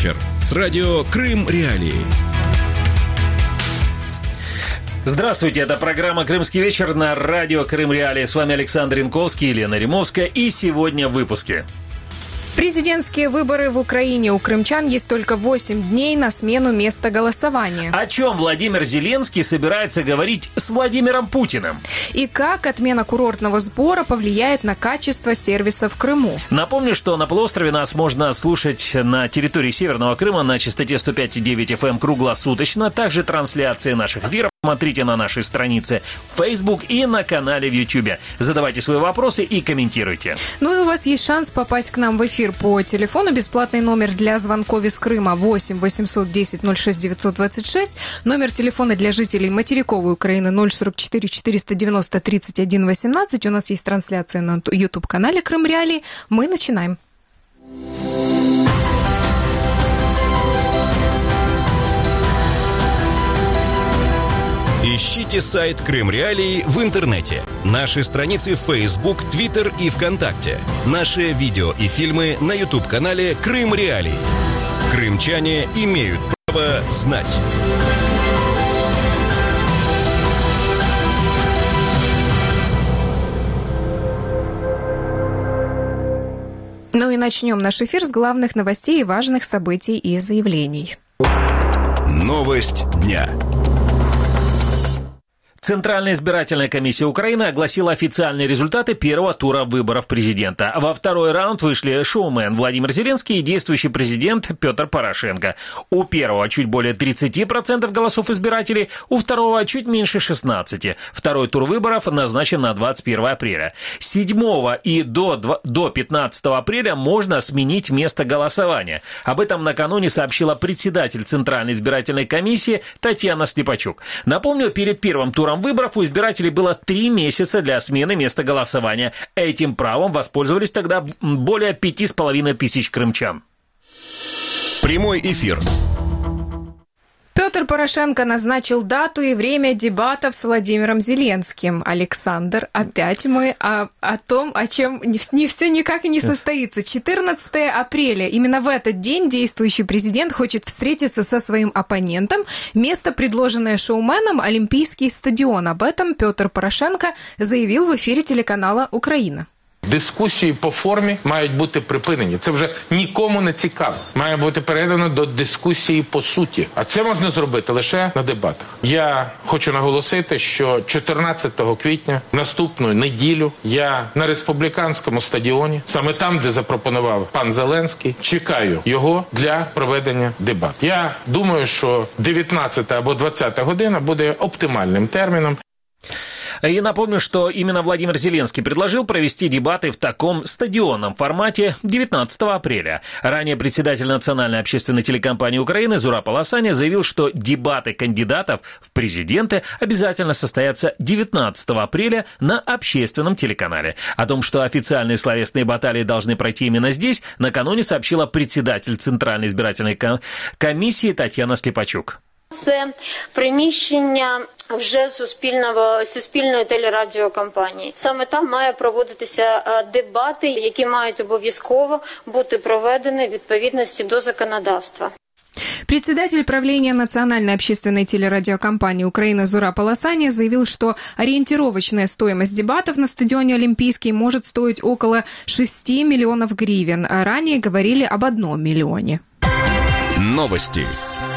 вечер» с радио «Крым Реалии». Здравствуйте, это программа «Крымский вечер» на радио «Крым Реалии». С вами Александр Янковский, Елена Римовская. И сегодня в выпуске. Президентские выборы в Украине. У крымчан есть только 8 дней на смену места голосования. О чем Владимир Зеленский собирается говорить с Владимиром Путиным? И как отмена курортного сбора повлияет на качество сервиса в Крыму? Напомню, что на полуострове нас можно слушать на территории Северного Крыма на частоте 105,9 FM круглосуточно. Также трансляции наших эфиров смотрите на нашей странице в Facebook и на канале в YouTube. Задавайте свои вопросы и комментируйте. Ну и у вас есть шанс попасть к нам в эфир по телефону. Бесплатный номер для звонков из Крыма 8 810 06 926. Номер телефона для жителей материковой Украины 044 490 31 18. У нас есть трансляция на YouTube-канале Крым Реалии. Мы начинаем. Ищите сайт «Крым Реалии» в интернете. Наши страницы в Facebook, Twitter и ВКонтакте. Наши видео и фильмы на YouTube-канале «Крым Реалии». Крымчане имеют право знать. Ну и начнем наш эфир с главных новостей и важных событий и заявлений. Новость дня. Центральная избирательная комиссия Украины огласила официальные результаты первого тура выборов президента. Во второй раунд вышли шоумен Владимир Зеленский и действующий президент Петр Порошенко. У первого чуть более 30% голосов избирателей, у второго чуть меньше 16%. Второй тур выборов назначен на 21 апреля. С 7 и до 15 апреля можно сменить место голосования. Об этом накануне сообщила председатель Центральной избирательной комиссии Татьяна Слепачук. Напомню, перед первым туром выборов у избирателей было 3 месяца для смены места голосования. Этим правом воспользовались тогда более 5500 крымчан. Прямой эфир. Петр Порошенко назначил дату и время дебатов с Владимиром Зеленским. Александр, опять мы о том, о чем не все никак не состоится. 14 апреля. Именно в этот день действующий президент хочет встретиться со своим оппонентом. Место, предложенное шоуменом, Олимпийский стадион. Об этом Петр Порошенко заявил в эфире телеканала «Украина». Дискусії по формі мають бути припинені. Це вже нікому не цікаво. Має бути передано до дискусії по суті. А це можна зробити лише на дебатах. Я хочу наголосити, що 14 квітня, наступну неділю, я на республіканському стадіоні, саме там, де запропонував пан Зеленський, чекаю його для проведення дебатів. Я думаю, що 19 або 20 година буде оптимальним терміном. И напомню, что именно Владимир Зеленский предложил провести дебаты в таком стадионном формате 19 апреля. Ранее председатель Национальной общественной телекомпании Украины Зураб Аласаня заявил, что дебаты кандидатов в президенты обязательно состоятся 19 апреля на общественном телеканале. О том, что официальные словесные баталии должны пройти именно здесь, накануне сообщила председатель Центральной избирательной комиссии Татьяна Слепачук. Це приміщення вже суспільної телерадіокомпанії. Саме там має проводитися дебати, які мають обов'язково бути проведені в відповідності до законодавства. Председатель правления Национальной общественной телерадиокомпании Украины Зураб Аласаня заявил, что ориентировочная стоимость дебатов на стадионе Олимпийский может стоить около 6 миллионов гривен, а ранее говорили об 1 миллионе. Новости.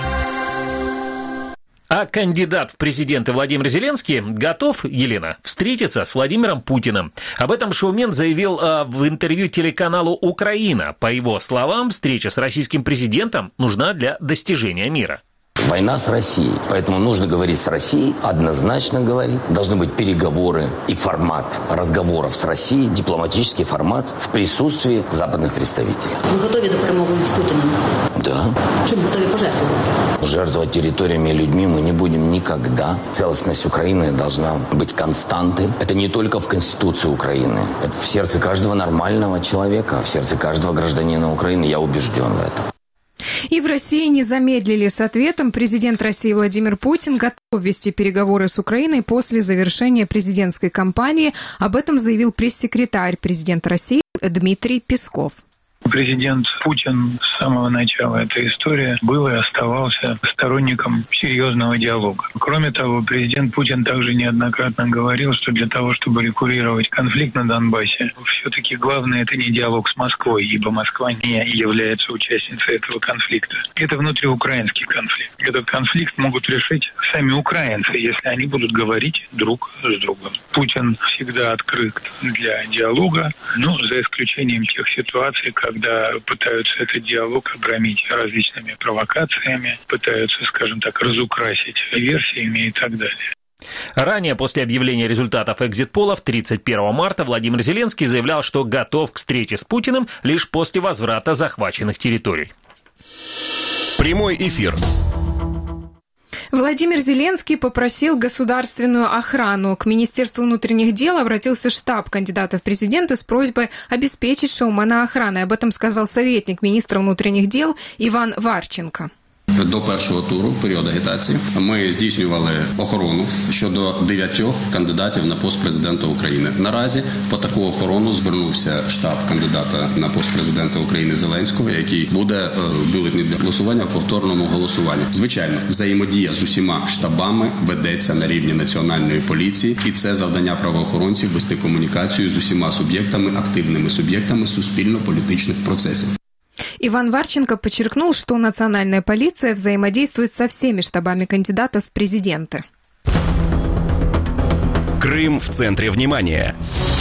А кандидат в президенты Владимир Зеленский готов, Елена, встретиться с Владимиром Путиным. Об этом шоумен заявил в интервью телеканалу «Украина». По его словам, встреча с российским президентом нужна для достижения мира. Война с Россией. Поэтому нужно говорить с Россией, однозначно говорить. Должны быть переговоры и формат разговоров с Россией, дипломатический формат в присутствии западных представителей. Вы готовы до перемовин с Путиным? Да. Чем готовы пожертвовать? Жертвовать территориями и людьми мы не будем никогда. Целостность Украины должна быть константой. Это не только в Конституции Украины. Это в сердце каждого нормального человека, в сердце каждого гражданина Украины. Я убежден в этом. И в России не замедлили с ответом. Президент России Владимир Путин готов вести переговоры с Украиной после завершения президентской кампании. Об этом заявил пресс-секретарь президента России Дмитрий Песков. Президент Путин с самого начала этой истории был и оставался сторонником серьезного диалога. Кроме того, президент Путин также неоднократно говорил, что для того, чтобы регулировать конфликт на Донбассе, все-таки главное — это не диалог с Москвой, ибо Москва не является участницей этого конфликта. Это внутриукраинский конфликт. Этот конфликт могут решить сами украинцы, если они будут говорить друг с другом. Путин всегда открыт для диалога, но за исключением тех ситуаций, когда пытаются этот диалог обрамить различными провокациями, пытаются, скажем так, разукрасить версиями и так далее. Ранее, после объявления результатов экзит-полов 31 марта, Владимир Зеленский заявлял, что готов к встрече с Путиным лишь после возврата захваченных территорий. Прямой эфир. Владимир Зеленский попросил государственную охрану. К Министерству внутренних дел обратился штаб кандидата в президенты с просьбой обеспечить шоумена охраной. Об этом сказал советник министра внутренних дел Иван Варченко. До першого туру, в період агітації, ми здійснювали охорону щодо 9 кандидатів на пост президента України. Наразі по таку охорону звернувся штаб кандидата на пост президента України Зеленського, який буде бюлетені для голосування в повторному голосуванні. Звичайно, взаємодія з усіма штабами ведеться на рівні національної поліції, і це завдання правоохоронців вести комунікацію з усіма суб'єктами, активними суб'єктами суспільно-політичних процесів. Иван Варченко подчеркнул, что национальная полиция взаимодействует со всеми штабами кандидатов в президенты. Крым в центре внимания.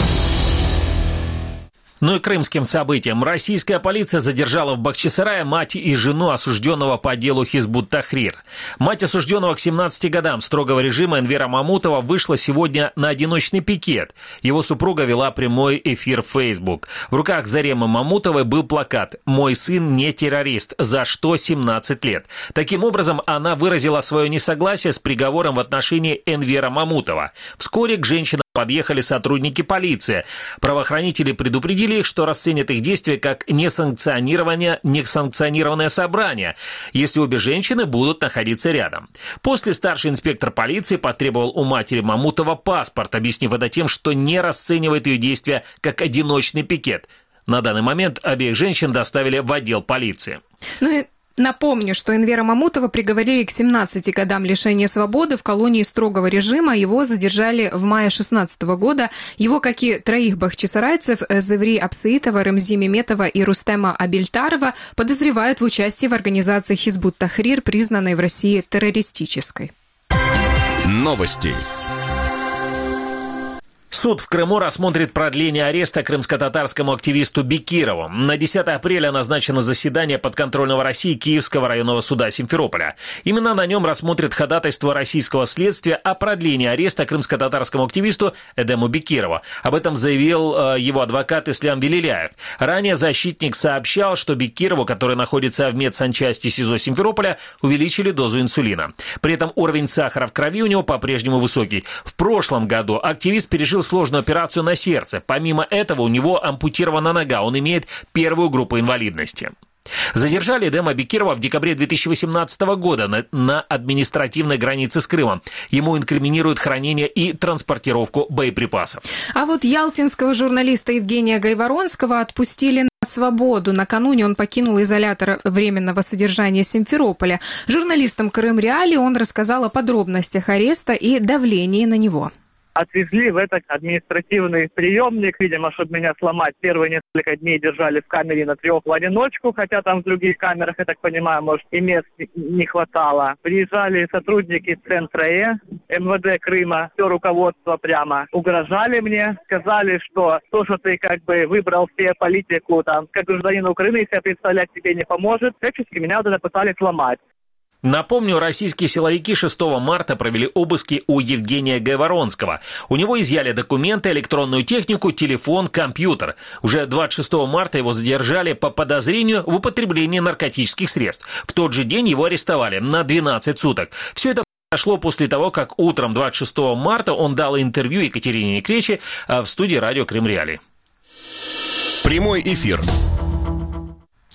Ну и крымским событиям. Российская полиция задержала в Бахчисарае мать и жену осужденного по делу Хизбут-Тахрир. Мать осужденного к 17 годам строгого режима Энвера Мамутова вышла сегодня на одиночный пикет. Его супруга вела прямой эфир в Facebook. В руках Заремы Мамутовой был плакат «Мой сын не террорист, за что 17 лет». Таким образом, она выразила свое несогласие с приговором в отношении Энвера Мамутова. Вскоре к женщинам подъехали сотрудники полиции. Правоохранители предупредили их, что расценят их действия как несанкционированное собрание, если обе женщины будут находиться рядом. После старший инспектор полиции потребовал у матери Мамутова паспорт, объяснив это тем, что не расценивает ее действия как одиночный пикет. На данный момент обеих женщин доставили в отдел полиции. Напомню, что Энвера Мамутова приговорили к 17 годам лишения свободы в колонии строгого режима. Его задержали в мае 2016 года. Его, как и троих бахчисарайцев, Зеври Апсаитова, Ремзи Меметова и Рустема Абельтарова, подозревают в участии в организации Хизбут-Тахрир, признанной в России террористической. Новости. Суд в Крыму рассмотрит продление ареста крымско-татарскому активисту Бекирову. На 10 апреля назначено заседание подконтрольного России Киевского районного суда Симферополя. Именно на нем рассмотрят ходатайство российского следствия о продлении ареста крымско-татарскому активисту Эдему Бекирову. Об этом заявил его адвокат Ислам Велиляев. Ранее защитник сообщал, что Бекирову, который находится в медсанчасти СИЗО Симферополя, увеличили дозу инсулина. При этом уровень сахара в крови у него по-прежнему высокий. В прошлом году активист пережил сложную операцию на сердце. Помимо этого, у него ампутирована нога. Он имеет первую группу инвалидности. Задержали Эдема Бекирова в декабре 2018 года на административной границе с Крымом. Ему инкриминируют хранение и транспортировку боеприпасов. А вот ялтинского журналиста Евгения Гайворонского отпустили на свободу. Накануне он покинул изолятор временного содержания Симферополя. Журналистам Крым Реалии он рассказал о подробностях ареста и давлении на него. Отвезли в этот административный приемник, видимо, чтобы меня сломать. Первые несколько дней держали в камере на 3 в одиночку, хотя там в других камерах, я так понимаю, может, и мест не хватало. Приезжали сотрудники Центра МВД Крыма, все руководство прямо угрожали мне, сказали, что то, что ты как бы выбрал себе политику, там, как гражданин Украины, себя представлять тебе не поможет. Всячески меня вот это пытались сломать. Напомню, российские силовики 6 марта провели обыски у Евгения Гайворонского. У него изъяли документы, электронную технику, телефон, компьютер. Уже 26 марта его задержали по подозрению в употреблении наркотических средств. В тот же день его арестовали на 12 суток. Все это произошло после того, как утром 26 марта он дал интервью Екатерине Некречи в студии радио Крым Реалии. Прямой эфир.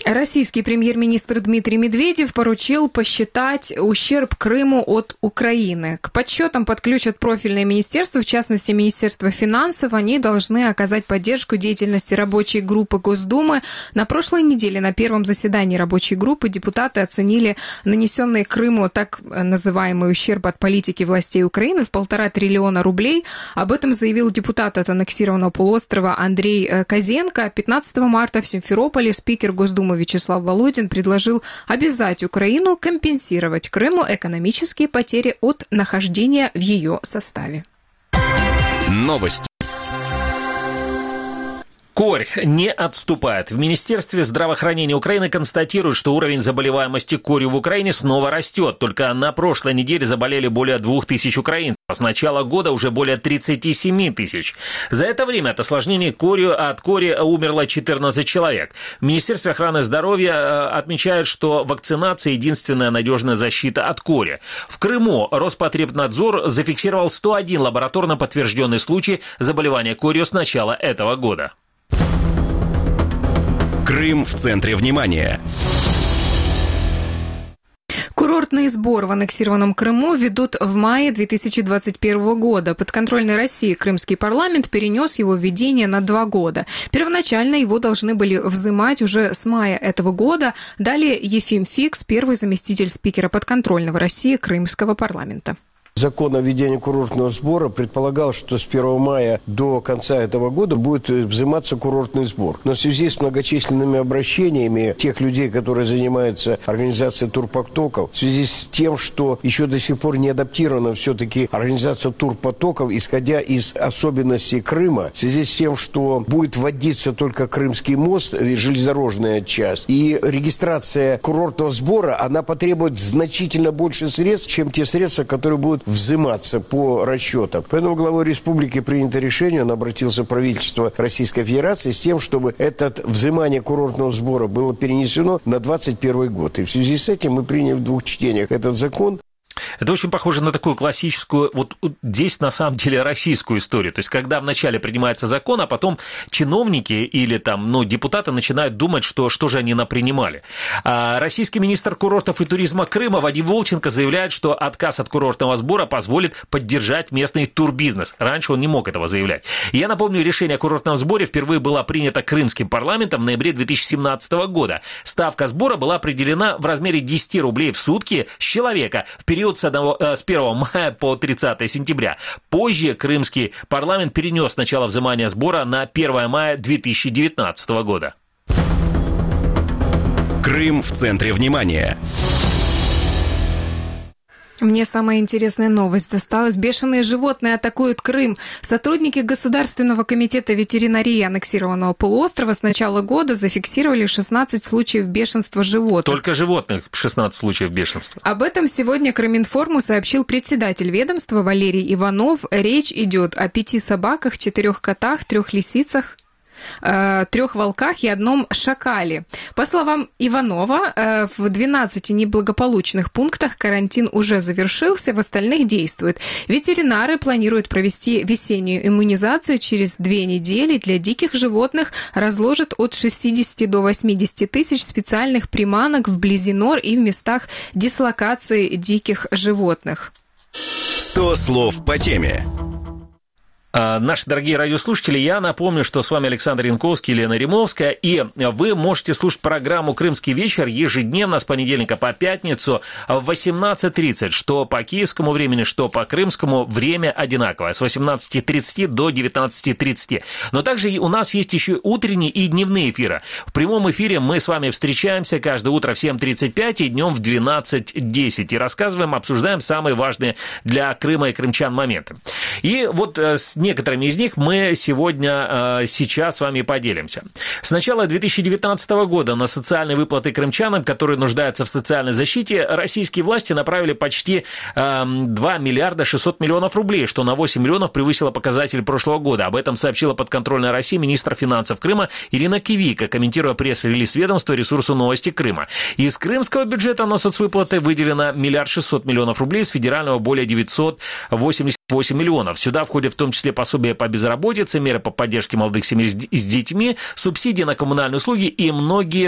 Российский премьер-министр Дмитрий Медведев поручил посчитать ущерб Крыму от Украины. К подсчетам подключат профильные министерства, в частности, Министерство финансов. Они должны оказать поддержку деятельности рабочей группы Госдумы. На прошлой неделе на первом заседании рабочей группы депутаты оценили нанесенный Крыму так называемый ущерб от политики властей Украины в 1,5 триллиона рублей. Об этом заявил депутат от аннексированного полуострова Андрей Козенко. 15 марта в Симферополе спикер Госдумы Вячеслав Володин предложил обязать Украину компенсировать Крыму экономические потери от нахождения в ее составе. Новости. Корь не отступает. В Министерстве здравоохранения Украины констатируют, что уровень заболеваемости корью в Украине снова растет. Только на прошлой неделе заболели более 2000 украинцев. С начала года уже более 37 тысяч. За это время от осложнений от кори умерло 14 человек. В Министерстве охраны здоровья отмечают, что вакцинация – единственная надежная защита от кори. В Крыму Роспотребнадзор зафиксировал 101 лабораторно подтвержденный случай заболевания корью с начала этого года. Крым в центре внимания. Курортный сбор в аннексированном Крыму ведут в мае 2021 года. Подконтрольный России крымский парламент перенес его введение на 2 года. Первоначально его должны были взимать уже с мая этого года. Далее Ефим Фикс, первый заместитель спикера подконтрольного России крымского парламента. Закон о введении курортного сбора предполагал, что с 1 мая до конца этого года будет взиматься курортный сбор. Но в связи с многочисленными обращениями тех людей, которые занимаются организацией турпотоков, в связи с тем, что еще до сих пор не адаптирована все-таки организация турпотоков, исходя из особенностей Крыма, в связи с тем, что будет вводиться только Крымский мост, железнодорожная часть, и регистрация курортного сбора, она потребует значительно больше средств, чем те средства, которые будут взиматься по расчетам. Поэтому главой республики принято решение, он обратился в правительство Российской Федерации с тем, чтобы это взимание курортного сбора было перенесено на 2021 год. И в связи с этим мы приняли в 2 чтениях этот закон. Это очень похоже на такую классическую, вот здесь на самом деле российскую историю. То есть, когда вначале принимается закон, а потом чиновники или там, депутаты начинают думать, что же они напринимали. А российский министр курортов и туризма Крыма Вадим Волченко заявляет, что отказ от курортного сбора позволит поддержать местный турбизнес. Раньше он не мог этого заявлять. И я напомню, решение о курортном сборе впервые было принято крымским парламентом в ноябре 2017 года. Ставка сбора была определена в размере 10 рублей в сутки с человека в период с 1 мая по 30 сентября. Позже крымский парламент перенес начало взимания сбора на 1 мая 2019 года. Крым в центре внимания. Мне самая интересная новость досталась. Бешеные животные атакуют Крым. Сотрудники Государственного комитета ветеринарии аннексированного полуострова с начала года зафиксировали 16 случаев бешенства животных. Только животных 16 случаев бешенства. Об этом сегодня Крыминформу сообщил председатель ведомства Валерий Иванов. Речь идет о 5 собаках, 4 котах, 3 лисицах, 3 волках и 1 шакале. По словам Иванова, в 12 неблагополучных пунктах карантин уже завершился, в остальных действует. Ветеринары планируют провести весеннюю иммунизацию через 2 недели. Для диких животных разложат от 60 до 80 тысяч специальных приманок вблизи нор и в местах дислокации диких животных. 100 слов по теме. Наши дорогие радиослушатели, я напомню, что с вами Александр Янковский, Елена Римовская, и вы можете слушать программу «Крымский вечер» ежедневно с понедельника по пятницу в 18:30, что по киевскому времени, что по крымскому, время одинаковое, с 18:30 до 19:30. Но также у нас есть еще утренние и дневные эфиры. В прямом эфире мы с вами встречаемся каждое утро в 7:35 и днем в 12:10 и рассказываем, обсуждаем самые важные для Крыма и крымчан моменты. И вот с некоторыми из них мы сейчас с вами поделимся. С начала 2019 года на социальные выплаты крымчанам, которые нуждаются в социальной защите, российские власти направили почти 2 миллиарда 600 миллионов рублей, что на 8 миллионов превысило показатель прошлого года. Об этом сообщила подконтрольная России министр финансов Крыма Ирина Кивика, комментируя пресс-релиз ведомства ресурсу «Новости Крыма». Из крымского бюджета на соцвыплаты выделено 1 600 миллионов рублей, с федерального более 980 8 миллионов. Сюда входят в том числе пособия по безработице, меры по поддержке молодых семей с детьми, субсидии на коммунальные услуги и многое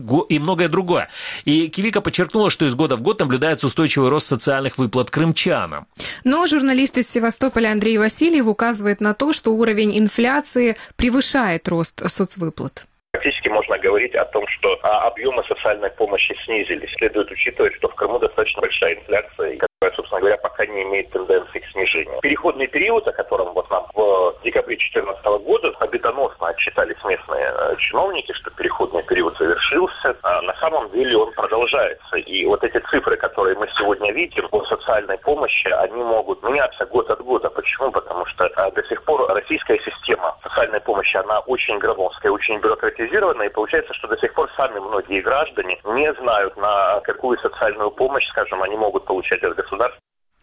другое. И Кивика подчеркнула, что из года в год наблюдается устойчивый рост социальных выплат крымчанам. Но журналист из Севастополя Андрей Васильев указывает на то, что уровень инфляции превышает рост соцвыплат. Фактически можно говорить о том, что объемы социальной помощи снизились. Следует учитывать, что в Крыму достаточно большая инфляция, которая, собственно говоря, пока не имеет тенденции к снижению. Переходный период, о котором вот нам в декабре 2014 года победоносно отчитались местные чиновники, что переходный период завершился, на самом деле он продолжается. И вот эти цифры, которые мы сегодня видим по социальной помощи, они могут меняться год от года. Почему? Потому что до сих пор российская система социальной помощи, она очень громоздкая, очень бюрократизированная, и получается, что до сих пор сами многие граждане не знают, на какую социальную помощь, скажем, они могут получать от государства.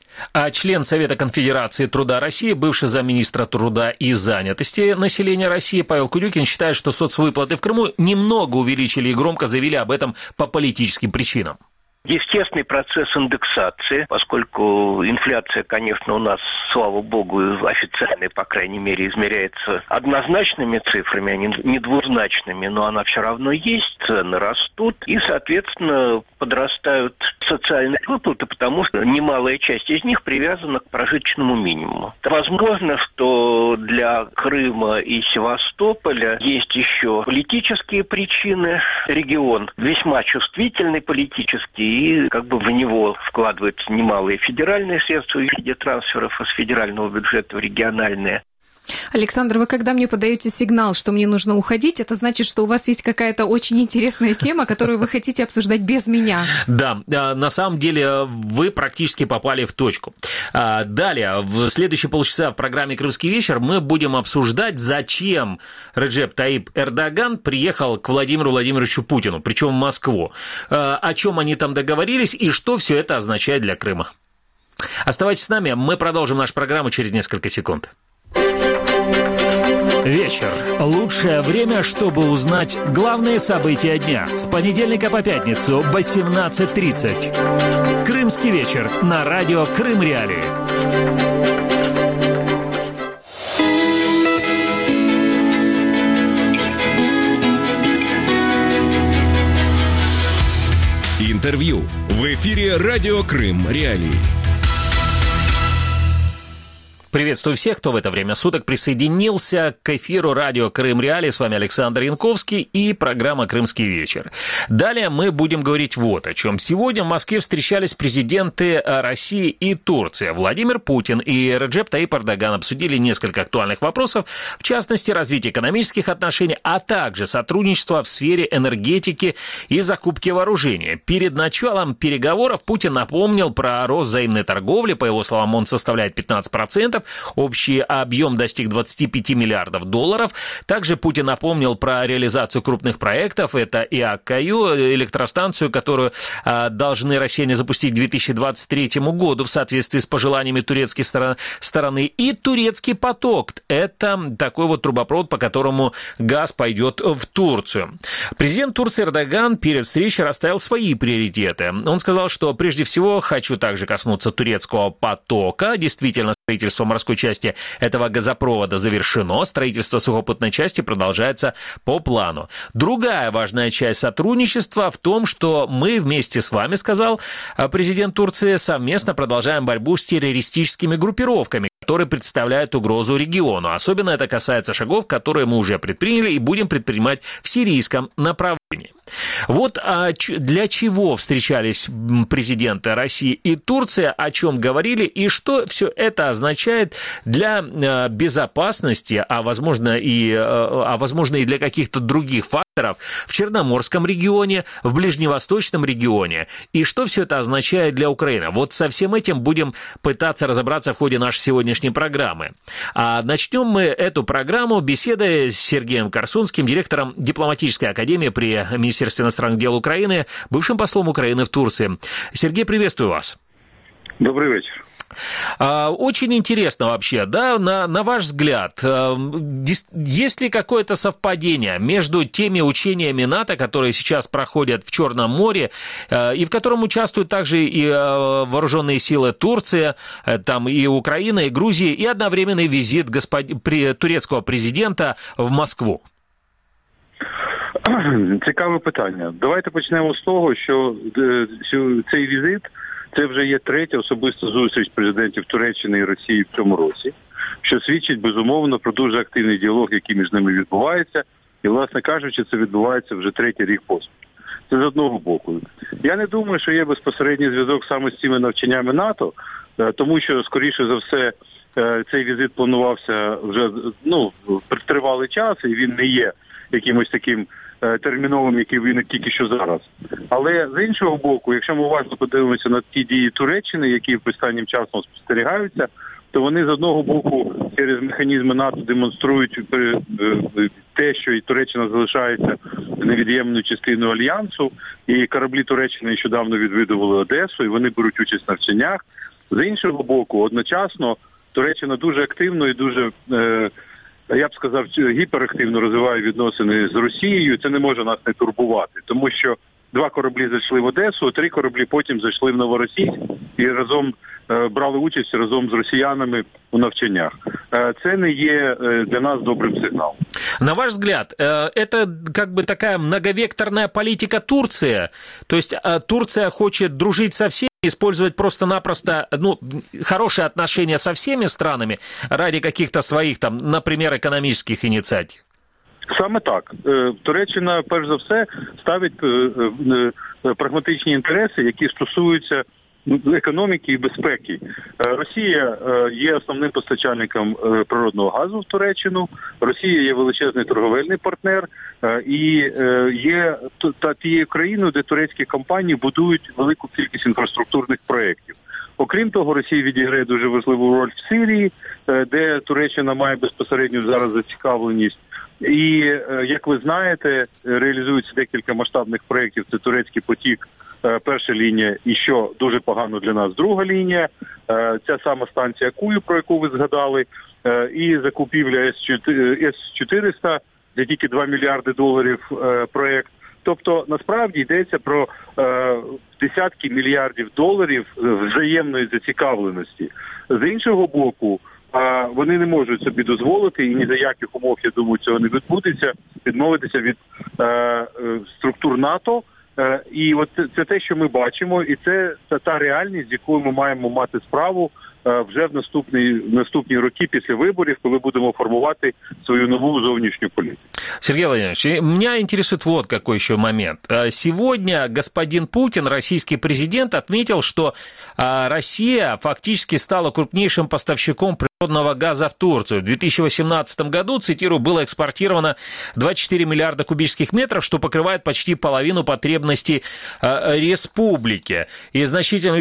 А член Совета Конфедерации труда России, бывший замминистра труда и занятости населения России Павел Курюкин считает, что соцвыплаты в Крыму немного увеличили и громко заявили об этом по политическим причинам. Естественный процесс индексации, поскольку инфляция, конечно, у нас, слава богу, официальная, по крайней мере, измеряется однозначными цифрами, а не двузначными, но она все равно есть, цены растут, и, соответственно, подрастают социальные выплаты, потому что немалая часть из них привязана к прожиточному минимуму. Возможно, что для Крыма и Севастополя есть еще политические причины. Регион весьма чувствительный политически, и как бы в него вкладываются немалые федеральные средства в виде трансферов из федерального бюджета в региональные. Александр, вы когда мне подаете сигнал, что мне нужно уходить, это значит, что у вас есть какая-то очень интересная тема, которую вы хотите обсуждать без меня. Да, на самом деле вы практически попали в точку. Далее, в следующие полчаса в программе «Крымский вечер» мы будем обсуждать, зачем Реджеп Таип Эрдоган приехал к Владимиру Владимировичу Путину, причем в Москву. О чем они там договорились и что все это означает для Крыма. Оставайтесь с нами, мы продолжим нашу программу через несколько секунд. Вечер. Лучшее время, чтобы узнать главные события дня. С понедельника по пятницу в 18:30. Крымский вечер на радио Крым Реалии. Интервью. В эфире радио Крым Реалии. Приветствую всех, кто в это время суток присоединился к эфиру радио Крым Реалии. С вами Александр Янковский и программа «Крымский вечер». Далее мы будем говорить вот о чем. Сегодня в Москве встречались президенты России и Турции. Владимир Путин и Реджеп Таип Эрдоган обсудили несколько актуальных вопросов, в частности, развитие экономических отношений, а также сотрудничество в сфере энергетики и закупки вооружения. Перед началом переговоров Путин напомнил про рост взаимной торговли. По его словам, он составляет 15%. Общий объем достиг 25 миллиардов долларов. Также Путин напомнил про реализацию крупных проектов. Это ИАК-КАЮ, электростанцию, которую должны россияне запустить к 2023 году в соответствии с пожеланиями турецкой стороны. И турецкий поток. Это такой вот трубопровод, по которому газ пойдет в Турцию. Президент Турции Эрдоган перед встречей расставил свои приоритеты. Он сказал, что прежде всего хочу также коснуться турецкого потока. Действительно, строительство морской части этого газопровода завершено, строительство сухопутной части продолжается по плану. Другая важная часть сотрудничества в том, что мы вместе с вами, сказал президент Турции, совместно продолжаем борьбу с террористическими группировками, которые представляют угрозу региону. Особенно это касается шагов, которые мы уже предприняли и будем предпринимать в сирийском направлении. Вот для чего встречались президенты России и Турции, о чем говорили и что все это означает для безопасности, а возможно и для каких-то других факторов в Черноморском регионе, в Ближневосточном регионе, и что все это означает для Украины. Вот со всем этим будем пытаться разобраться в ходе нашей сегодняшней программы. А начнем мы эту программу беседой с Сергеем Корсунским, директором дипломатической академии при Министерстве иностранных дел Украины, бывшим послом Украины в Турции. Сергей, приветствую вас. Добрый вечер. Очень интересно вообще, да, на ваш взгляд, есть ли какое-то совпадение между теми учениями НАТО, которые сейчас проходят в Черном море, и в котором участвуют также и вооруженные силы Турции, там и Украина, и Грузия, и одновременный визит турецкого президента в Москву? Цікаве питання. Давайте почнемо з того, що цей візит – це вже є третя особиста зустріч президентів Туреччини і Росії в цьому році, що свідчить, безумовно, про дуже активний діалог, який між ними відбувається. І, власне кажучи, це відбувається вже третій рік поспіль. Це з одного боку. Я не думаю, що є безпосередній зв'язок саме з цими навчаннями НАТО, тому що, скоріше за все, цей візит планувався вже тривалий час, і він не є якимось таким терміновим, який виник тільки що зараз. Але з іншого боку, якщо ми уважно подивимося на ті дії Туреччини, які останнім часом спостерігаються, то вони з одного боку через механізми НАТО демонструють те, що і Туреччина залишається невід'ємною частиною Альянсу, і кораблі Туреччини нещодавно відвідували Одесу, і вони беруть участь в навчаннях. З іншого боку, одночасно Туреччина дуже активно і дуже, я б сказав, гіперактивно розвиває відносини з Росією. Це не може нас не турбувати, тому що 2 кораблі зайшли в Одесу, 3 кораблі потім зайшли в Новоросійськ і разом брали участь разом з росіянами у навчаннях. Це не є для нас добрим сигналом. На ваш взгляд, это как бы такая многовекторная политика Турции? То есть Турция хочет дружить со всеми, использовать просто-напросто хорошие отношения со всеми странами ради каких-то своих, там, например, економічних ініціатив? Саме так. Туреччина, перш за все, ставить прагматичні інтереси, які стосуються економіки і безпеки. Росія є основним постачальником природного газу в Туреччину, Росія є величезний торговельний партнер і є тією країною, де турецькі компанії будують велику кількість інфраструктурних проєктів. Окрім того, Росія відіграє дуже важливу роль в Сирії, де Туреччина має безпосередню зараз зацікавленість. І, як ви знаєте, реалізується декілька масштабних проєктів. Це Турецький потік, перша лінія, і що дуже погано для нас, друга лінія. Ця сама станція Кую, про яку ви згадали, і закупівля С-400, де тільки $2 мільярди проєкт. Тобто, насправді, йдеться про десятки мільярдів доларів взаємної зацікавленості. З іншого боку, вони не можуть собі дозволити, і ні за яких умов, я думаю, цього не відбудеться, відмовитися від структур НАТО. І от це те, що ми бачимо, і це та реальність, з якою ми маємо мати справу вже в наступні роки після виборів, коли будемо формувати свою нову зовнішню політику. Сергей Владимирович, меня интересует вот какой еще момент. Сегодня господин Путин, российский президент, отметил, что Россия фактически стала крупнейшим поставщиком природного газа в Турцию. В 2018 году, цитирую, было экспортировано 24 миллиарда кубических метров, что покрывает почти половину потребностей республики. И значительно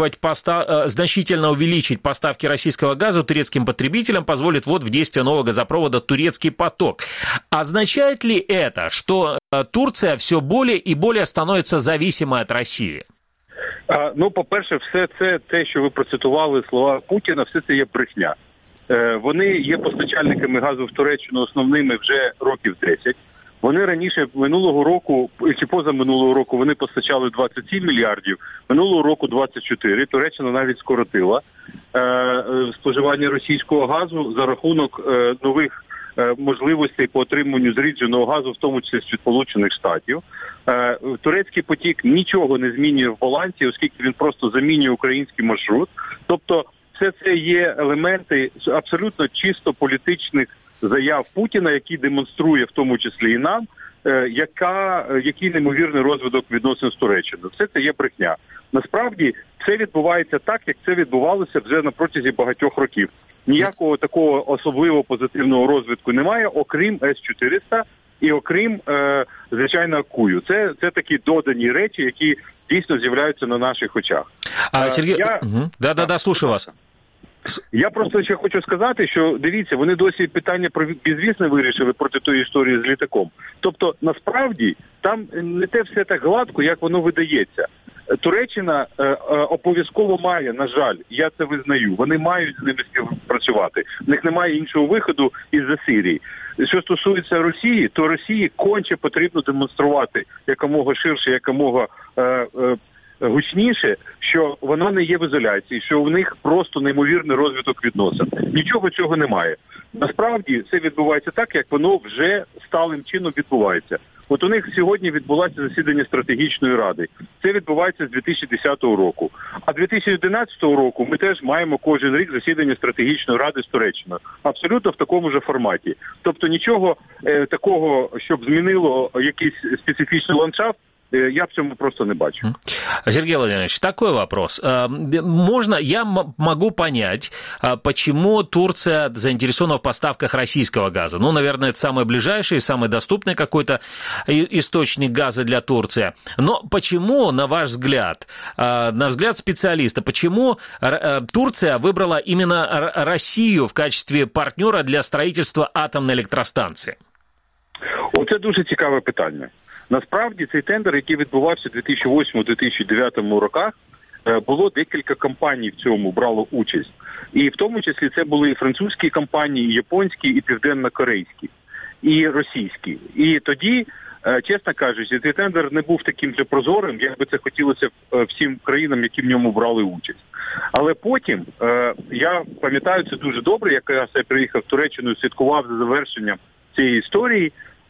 увеличить поставки российского газа турецким потребителям позволит ввод в действие нового газопровода «Турецкий поток». Означает ли это, что Турция все более и более становится зависимой от России? По-перше, все це, те, що ви процитували слова Путіна, все це є брехня. Вони є постачальниками газу в Туреччину основними вже років 10. Вони раніше минулого року, чи позаминулого року, вони постачали 27 мільярдів, минулого року 24. Туреччина навіть скоротила споживання російського газу за рахунок нових можливостей по отриманню зрідженого газу, в тому числі з Сполучених Штатів. Турецький потік нічого не змінює в балансі, оскільки він просто замінює український маршрут. Тобто все це є елементи абсолютно чисто політичних заяв Путіна, які демонструє в тому числі і нам, який неймовірний розвиток відносин з Туреччиною. Все це є брехня. Насправді, все відбувається так, як це відбувалося вже на протязі багатьох років. Ніякого такого особливо позитивного розвитку немає, окрім С-400 і окрім, звичайно, Кую. Це такі додані речі, які дійсно з'являються на наших очах. Сергій, слушаю вас. Я просто ще хочу сказати, що, дивіться, вони досі питання про безвіз не вирішили проти тої історії з літаком. Тобто, насправді, там не те все так гладко, як воно видається. Туреччина обов'язково має, на жаль, я це визнаю, вони мають з ними співпрацювати. В них немає іншого виходу із-за Сирії. Що стосується Росії, то Росії конче потрібно демонструвати якомога ширше, якомога гучніше, що вона не є в ізоляції, що у них просто неймовірний розвиток відносин. Нічого цього немає. Насправді це відбувається так, як воно вже сталим чином відбувається. От у них сьогодні відбулося засідання стратегічної ради. Це відбувається з 2010 року. А 2011 року ми теж маємо кожен рік засідання стратегічної ради з Туреччиною. Абсолютно в такому же форматі. Тобто нічого такого, щоб змінило якийсь специфічний ландшафт, я в цьому просто не бачу. Сергей Владимирович, такой вопрос. Я могу понять, почему Турция заинтересована в поставках российского газа. Ну, наверное, это самый ближайший, самый доступный какой-то источник газа для Турции. Но почему, на ваш взгляд, на взгляд специалиста, почему Турция выбрала именно Россию в качестве партнера для строительства атомной электростанции? Оце дуже цікаве питання. Насправді, цей тендер, який відбувався у 2008-2009 роках, було декілька компаній в цьому брало участь. І в тому числі це були і французькі компанії, і японські, і південно-корейські, і російські. І тоді, чесно кажучи, цей тендер не був таким же прозорим, як би це хотілося всім країнам, які в ньому брали участь. Але потім, я пам'ятаю це дуже добре, якраз я приїхав в Туреччину і слідкував за завершенням цієї історії.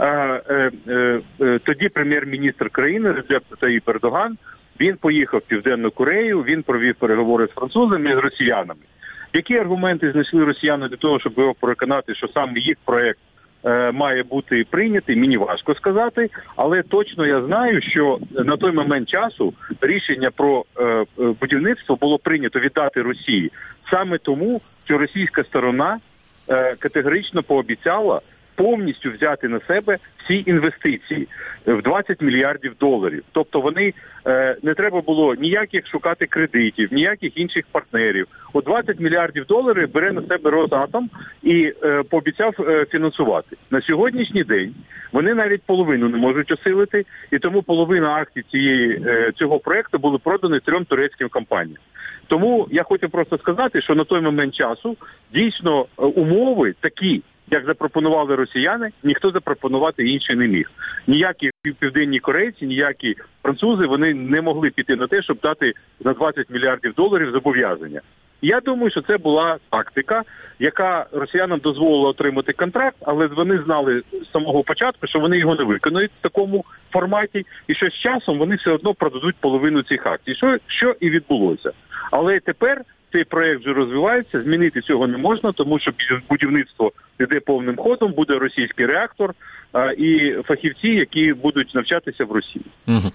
Тоді прем'єр-міністр країни Реджеп Таїп Ердоган, він поїхав в Південну Корею, він провів переговори з французами і з росіянами. Які аргументи знайшли росіяни для того, щоб його переконати, що саме їх проєкт має бути прийнятий, мені важко сказати, але точно я знаю, що на той момент часу рішення про будівництво було прийнято віддати Росії. Саме тому, що російська сторона категорично пообіцяла повністю взяти на себе всі інвестиції в 20 мільярдів доларів. Тобто вони, не треба було ніяких шукати кредитів, ніяких інших партнерів. О 20 мільярдів доларів бере на себе Росатом і пообіцяв фінансувати. На сьогоднішній день вони навіть половину не можуть осилити, і тому половина акцій цього проєкту були продані 3 турецьким компаніям. Тому я хочу просто сказати, що на той момент часу дійсно умови такі, як запропонували росіяни, ніхто запропонувати інший не міг. Ніякі південні корейці, ніякі французи, вони не могли піти на те, щоб дати на 20 мільярдів доларів зобов'язання. Я думаю, що це була тактика, яка росіянам дозволила отримати контракт, але вони знали з самого початку, що вони його не виконують в такому форматі, і що з часом вони все одно продадуть половину цих акцій, що і відбулося. Але тепер цей проєкт вже розвивається, змінити цього не можна, тому що будівництво йде повним ходом, буде російський реактор и фахівці, які будут навчаться в России.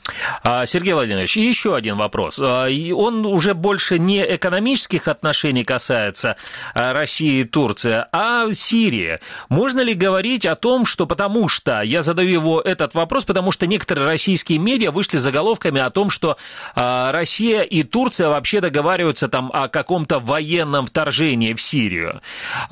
Сергей Владимирович, еще один вопрос. Он уже больше не экономических отношений касается России и Турции, а Сирии. Можно ли говорить о том, что потому что, я задаю этот вопрос, потому что некоторые российские медиа вышли заголовками о том, что Россия и Турция вообще договариваются там о каком-то военном вторжении в Сирию.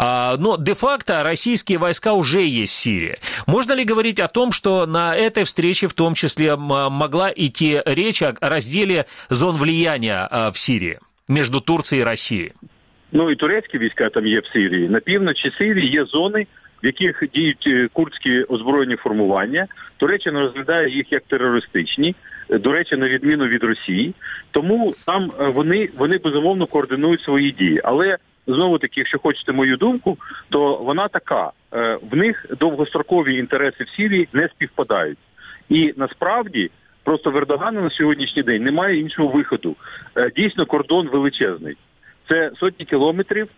Но де-факто российские войска уже есть в Сирии. Можно ли говорить о том, что на этой встрече в том числе могла идти речь о разделе зон влияния в Сирии между Турцией и Россией? Ну і турецькі війська там є в Сирії. На півночі Сирії є зони, в яких діють курдські озброєні формування. Туреччина розглядає їх як терористичні, до речі, на відміну від Росії. Тому там вони безумовно координують свої дії. Але знову-таки, якщо хочете мою думку, то вона така. В них довгострокові інтереси в Сирії не співпадають. І насправді, просто в Ердогана на сьогоднішній день немає іншого виходу. Дійсно, кордон величезний. Це сотні кілометрів,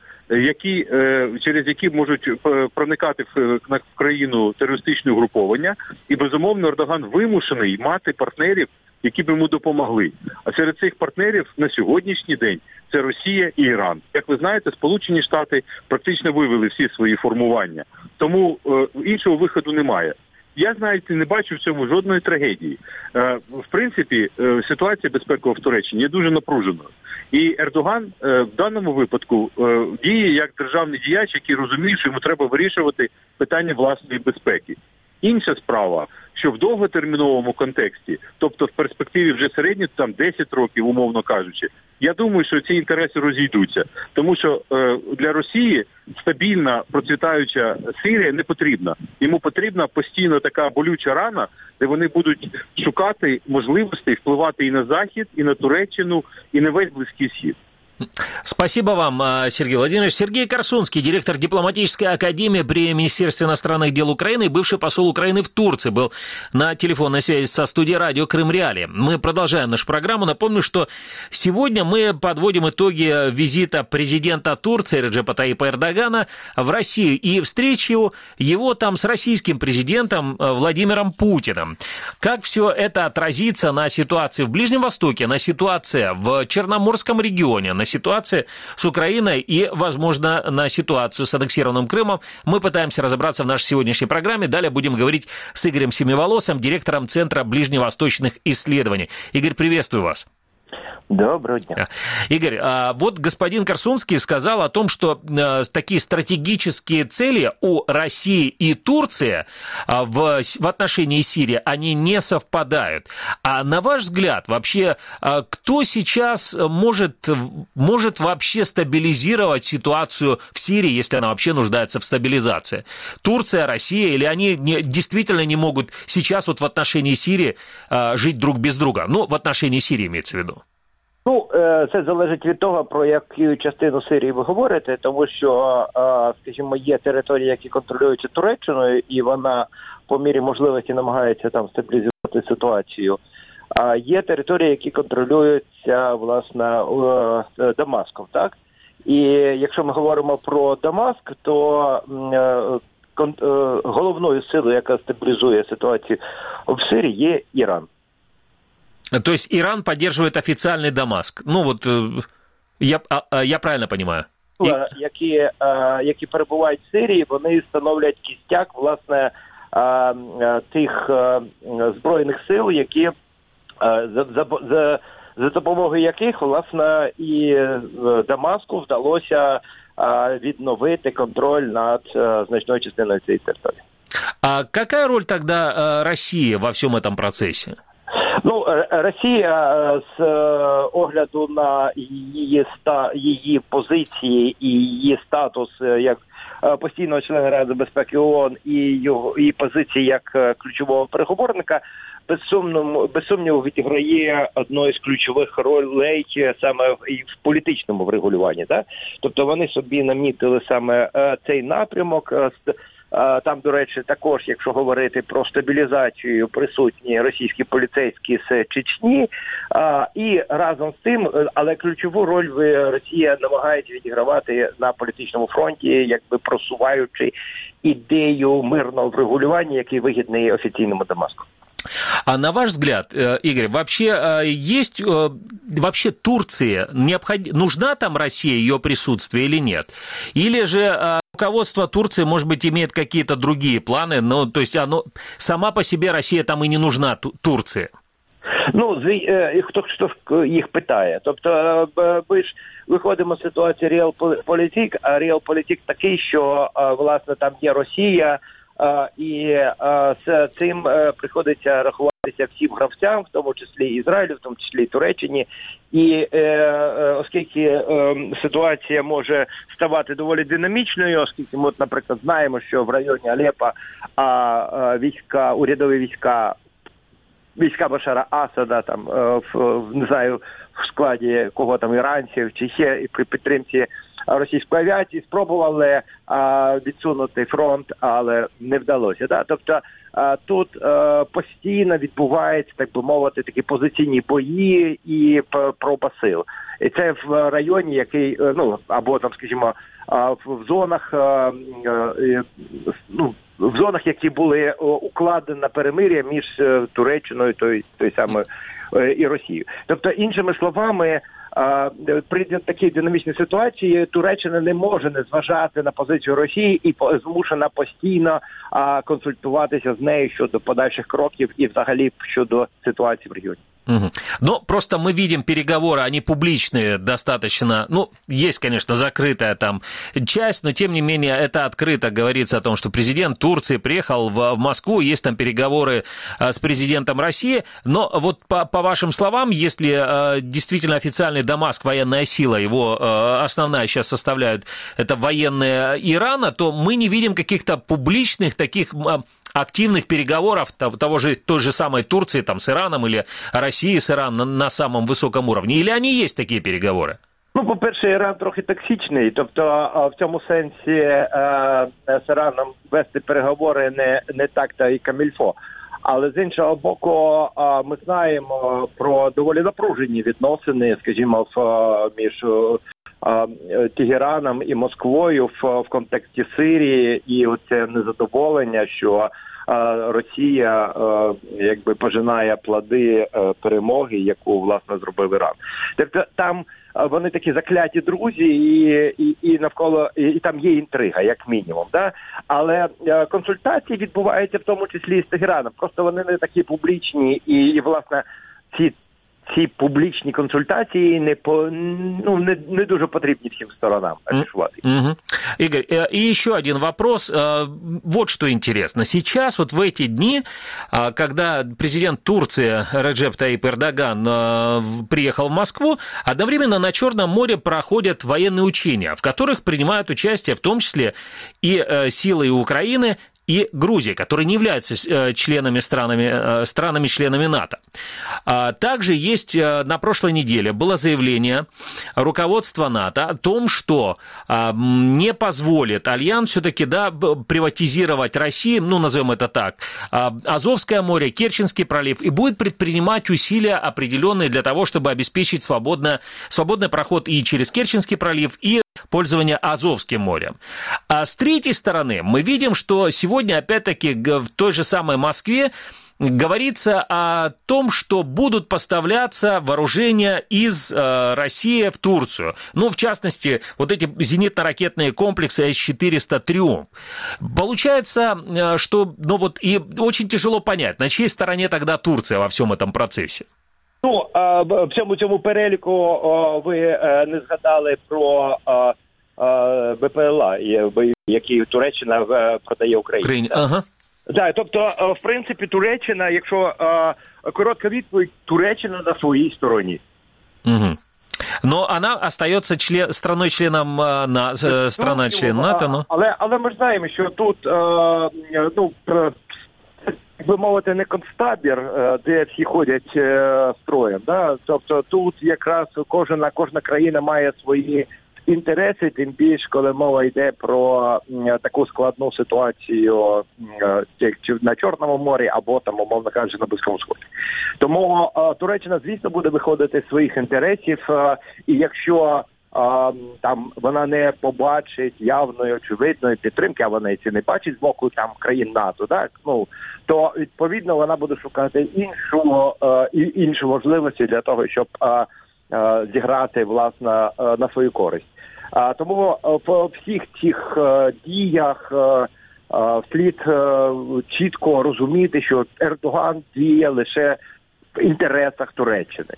через які можуть проникати в країну терористичне угруповання. І, безумовно, Ердоган вимушений мати партнерів, які б йому допомогли. А серед цих партнерів на сьогоднішній день це Росія і Іран. Як ви знаєте, Сполучені Штати практично вивели всі свої формування. Тому іншого виходу немає. Я, знаєте, не бачу в цьому жодної трагедії. В принципі, ситуація безпекова в Туреччині є дуже напруженою. І Ердоган в даному випадку діє як державний діяч, який розуміє, що йому треба вирішувати питання власної безпеки. Інша справа, що в довготерміновому контексті, тобто в перспективі вже середньо, там 10 років, умовно кажучи, я думаю, що ці інтереси розійдуться. Тому що для Росії стабільна, процвітаюча Сирія не потрібна. Йому потрібна постійно така болюча рана, де вони будуть шукати можливостей впливати і на Захід, і на Туреччину, і на весь Близький Схід. Спасибо вам, Сергей Владимирович. Сергей Корсунский, директор дипломатической академии при Министерстве иностранных дел Украины, бывший посол Украины в Турции, был на телефонной связи со студией радио «Крым Реалии». Мы продолжаем нашу программу. Напомню, что сегодня мы подводим итоги визита президента Турции Реджепа Таипа Эрдогана в Россию и встречу его там с российским президентом Владимиром Путиным. Как все это отразится на ситуации в Ближнем Востоке, на ситуации в Черноморском регионе, на ситуации с Украиной и, возможно, на ситуацию с аннексированным Крымом, мы пытаемся разобраться в нашей сегодняшней программе. Далее будем говорить с Игорем Семиволосым, директором Центра ближневосточных исследований. Игорь, приветствую вас. Доброго дня. Игорь, вот господин Корсунский сказал о том, что такие стратегические цели у России и Турции в отношении Сирии, они не совпадают. А на ваш взгляд, вообще, кто сейчас может вообще стабилизировать ситуацию в Сирии, если она вообще нуждается в стабилизации? Турция, Россия, или они действительно не могут сейчас вот в отношении Сирии жить друг без друга? Ну, в отношении Сирии имеется в виду. Ну, це залежить від того, про яку частину Сирії ви говорите, тому що, скажімо, є території, які контролюються Туреччиною, і вона по мірі можливості намагається там стабілізувати ситуацію. А є території, які контролюються, власне, Дамаском, так? І якщо ми говоримо про Дамаск, то головною силою, яка стабілізує ситуацію в Сирії, є Іран. То есть Иран поддерживает официальный Дамаск. Ну вот, я правильно понимаю? Які перебувають в Сирії, вони становлять кістяк, власне, тих збройних сил, які за допомогою яких, власне, і Дамаску вдалося відновити контроль над значною частиною цієї території. А какая роль тогда России во всем этом процессе? Ну, Росія з огляду на її позиції і її статус як постійного члена Ради безпеки ООН і її позиції як ключового переговорника, без сумніву відіграє одну з ключових ролей саме в політичному врегулюванні. Так? Тобто вони собі намітили саме цей напрямок. Там, до речі, також, якщо говорити про стабілізацію, присутні російські поліцейські з Чечні, і разом з тим, але ключову роль Росія намагається відігравати на політичному фронті, якби просуваючи ідею мирного врегулювання, який вигідний офіційному Дамаску. А на ваш взгляд, Игорь, вообще Турции нужна там Россия, ее присутствие или нет? Или же руководство Турции, может быть, имеет какие-то другие планы, но то есть сама по себе Россия там и не нужна Турции? Ну, хто їх питає. Тобто, ми ж виходимо з ситуації реалполітик, а реалполітик такий, що, власне, там є Росія, і з цим приходиться рахуватися всім гравцям, в тому числі Ізраїлю, в тому числі і Туреччині. І оскільки ситуація може ставати доволі динамічною, оскільки ми, наприклад, знаємо, що в районі Алеппо урядові війська Башара Асада, там, не знаю, в складі кого там, іранців, чи ще при підтримці російської авіації, спробували відсунути фронт, але не вдалося. Да? Тобто тут постійно відбуваються, так би мовити, такі позиційні бої і проба сил. І це в районі, який, ну, або там, скажімо, в зонах, які були укладені на перемир'я між Туреччиною, той самою і Росією. Тобто, іншими словами, при такій динамічній ситуації Туреччина не може не зважати на позицію Росії і змушена постійно консультуватися з нею щодо подальших кроків і взагалі щодо ситуації в регіоні. Но просто мы видим переговоры, они публичные достаточно, есть, конечно, закрытая там часть, но тем не менее это открыто говорится о том, что президент Турции приехал в Москву, есть там переговоры с президентом России, но вот по вашим словам, если действительно официальный Дамаск, военная сила, его основная сейчас составляют, это военные Ирана, то мы не видим каких-то публичных таких активных переговоров той же самой Турции там, с Ираном или России с Ираном на самом высоком уровне? Или они есть такие переговоры? По-перше, Іран трохи токсичний, тобто в цьому сенсі з Іраном вести переговори не так-то і камільфо. Але з іншого боку, ми знаємо про доволі напружені відносини, скажімо, між Тегераном і Москвою в контексті Сирії, і оце незадоволення, що Росія якби пожинає плоди перемоги, яку, власне, зробив Іран. Тобто там вони такі закляті друзі, і навколо, і там є інтрига, як мінімум. Да? Але консультації відбуваються в тому числі і з Тегераном. Просто вони не такі публічні, і власне, ці публічні консультации не дуже потрібні всем сторонам. Игорь, и еще один вопрос. Вот что интересно. Сейчас, вот в эти дни, когда президент Турции Реджеп Таyyip Эрдоган приехал в Москву, одновременно на Черном море проходят военные учения, в которых принимают участие в том числе и силы Украины, и Грузия, которые не являются странами-членами НАТО. Также есть на прошлой неделе было заявление руководства НАТО о том, что не позволит Альянс все-таки приватизировать Россию, назовем это так, Азовское море, Керченский пролив, и будет предпринимать усилия определенные для того, чтобы обеспечить свободный проход и через Керченский пролив, и пользование Азовским морем. А с третьей стороны мы видим, что сегодня, опять-таки, в той же самой Москве говорится о том, что будут поставляться вооружения из России в Турцию. В частности, вот эти зенитно-ракетные комплексы С-400 «Триумф». Получается, что, и очень тяжело понять, на чьей стороне тогда Турция во всем этом процессе. В всьому цьому переліку ви не згадали про БПЛА, які Туреччина продає Україні. Так, тобто, в принципі, Туреччина, якщо коротка відповідь, Туреччина на своїй стороні. Но она остается страной-членом страна-член НАТО. Але ми ж знаємо, що тут, би мовити, не концтабір, де всі ходять строєм. Да? Тобто тут якраз кожна країна має свої інтереси, тим більше, коли мова йде про таку складну ситуацію на Чорному морі або, там, умовно кажучи, на Близькому Сході. Тому Туреччина, звісно, буде виходити з своїх інтересів, і якщо там вона не побачить явної, очевидної підтримки, а вона і не бачить з боку там країн НАТО, так? То відповідно вона буде шукати інші можливості для того, щоб зіграти, власне, на свою користь. Тому в всіх цих діях слід чітко розуміти, що Ердоган діє лише в інтересах Туреччини.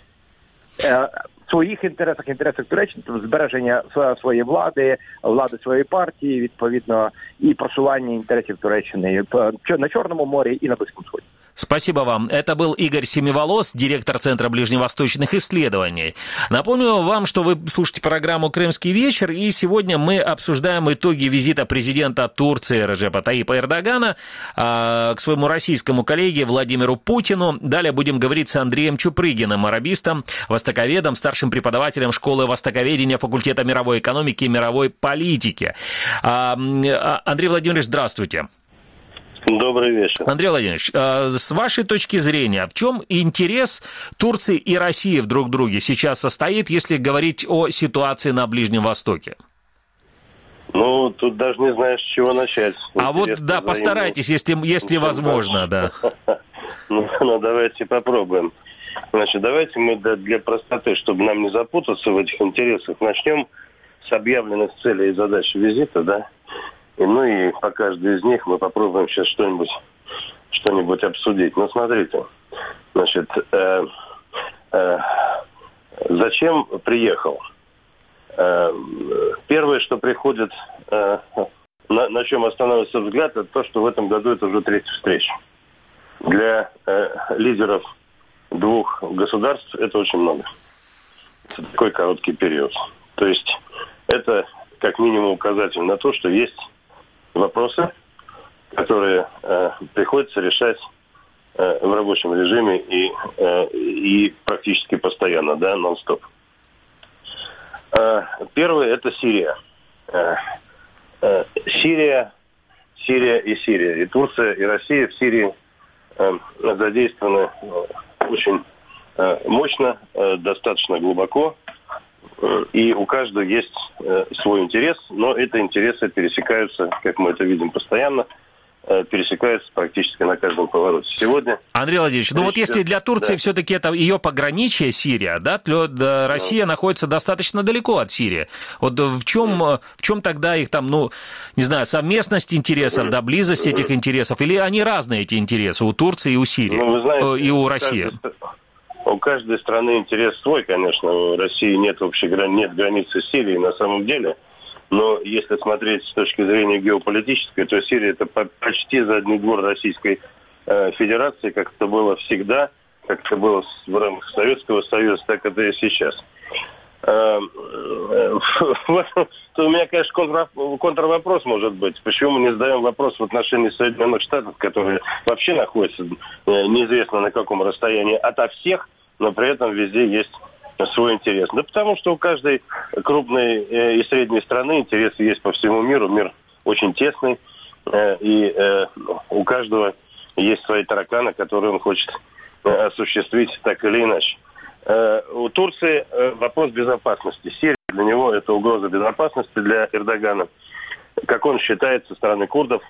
В своїх інтересах Туреччини, тобто збереження своєї влади своєї партії, відповідно, і просування інтересів Туреччини на Чорному морі і на Близькому Сході. Спасибо вам. Это был Игорь Семиволос, директор Центра ближневосточных исследований. Напомню вам, что вы слушаете программу «Крымский вечер», и сегодня мы обсуждаем итоги визита президента Турции Реджепа Таyyипа Эрдогана к своему российскому коллеге Владимиру Путину. Далее будем говорить с Андреем Чупрыгиным, арабистом, востоковедом, старшим преподавателем школы востоковедения факультета мировой экономики и мировой политики. Андрей Владимирович, здравствуйте. Добрый вечер. Андрей Владимирович, с вашей точки зрения, в чем интерес Турции и России в друг друге сейчас состоит, если говорить о ситуации на Ближнем Востоке? Тут даже не знаю, с чего начать. Постарайтесь, если возможно, да. Давайте попробуем. Значит, давайте мы для простоты, чтобы нам не запутаться в этих интересах, начнем с объявленных целей и задач визита, да? И по каждой из них мы попробуем сейчас что-нибудь обсудить. Смотрите, значит, Зачем приехал? Первое, что приходит, на чем останавливается взгляд, это то, что в этом году это уже 3-я встреча. Для лидеров двух государств это очень много. Это такой короткий период. То есть это как минимум указатель на то, что есть вопросы, которые приходится решать в рабочем режиме и практически постоянно, да, нон-стоп. Первое – это Сирия. Сирия и Сирия. И Турция, и Россия в Сирии задействованы очень мощно, достаточно глубоко. И у каждого есть свой интерес, но эти интересы пересекаются, как мы это видим постоянно, пересекаются практически на каждом повороте. Сегодня... Андрей Владимирович, ну вот если для Турции все-таки это ее пограничье Сирия, да, Россия находится достаточно далеко от Сирии. Вот в чем тогда их там, ну, не знаю, совместность интересов, да, близость этих интересов, или они разные, эти интересы, у Турции и у Сирии, ну, вы знаете, и у России? У каждой страны интерес свой, конечно. У России нет нет границы с Сирией на самом деле. Но если смотреть с точки зрения геополитической, то Сирия это почти задний двор Российской Федерации, как это было всегда, как это было в рамках Советского Союза, так это и сейчас. У меня, конечно, контрвопрос может быть. Почему мы не задаем вопрос в отношении Соединенных Штатов, которые вообще находятся неизвестно на каком расстоянии от всех, но при этом везде есть свой интерес. Да потому что у каждой крупной и средней страны интересы есть по всему миру. Мир очень тесный, и у каждого есть свои тараканы, которые он хочет осуществить так или иначе. У Турции вопрос безопасности. Сирия для него это угроза безопасности для Эрдогана. Как он считает, со стороны курдов,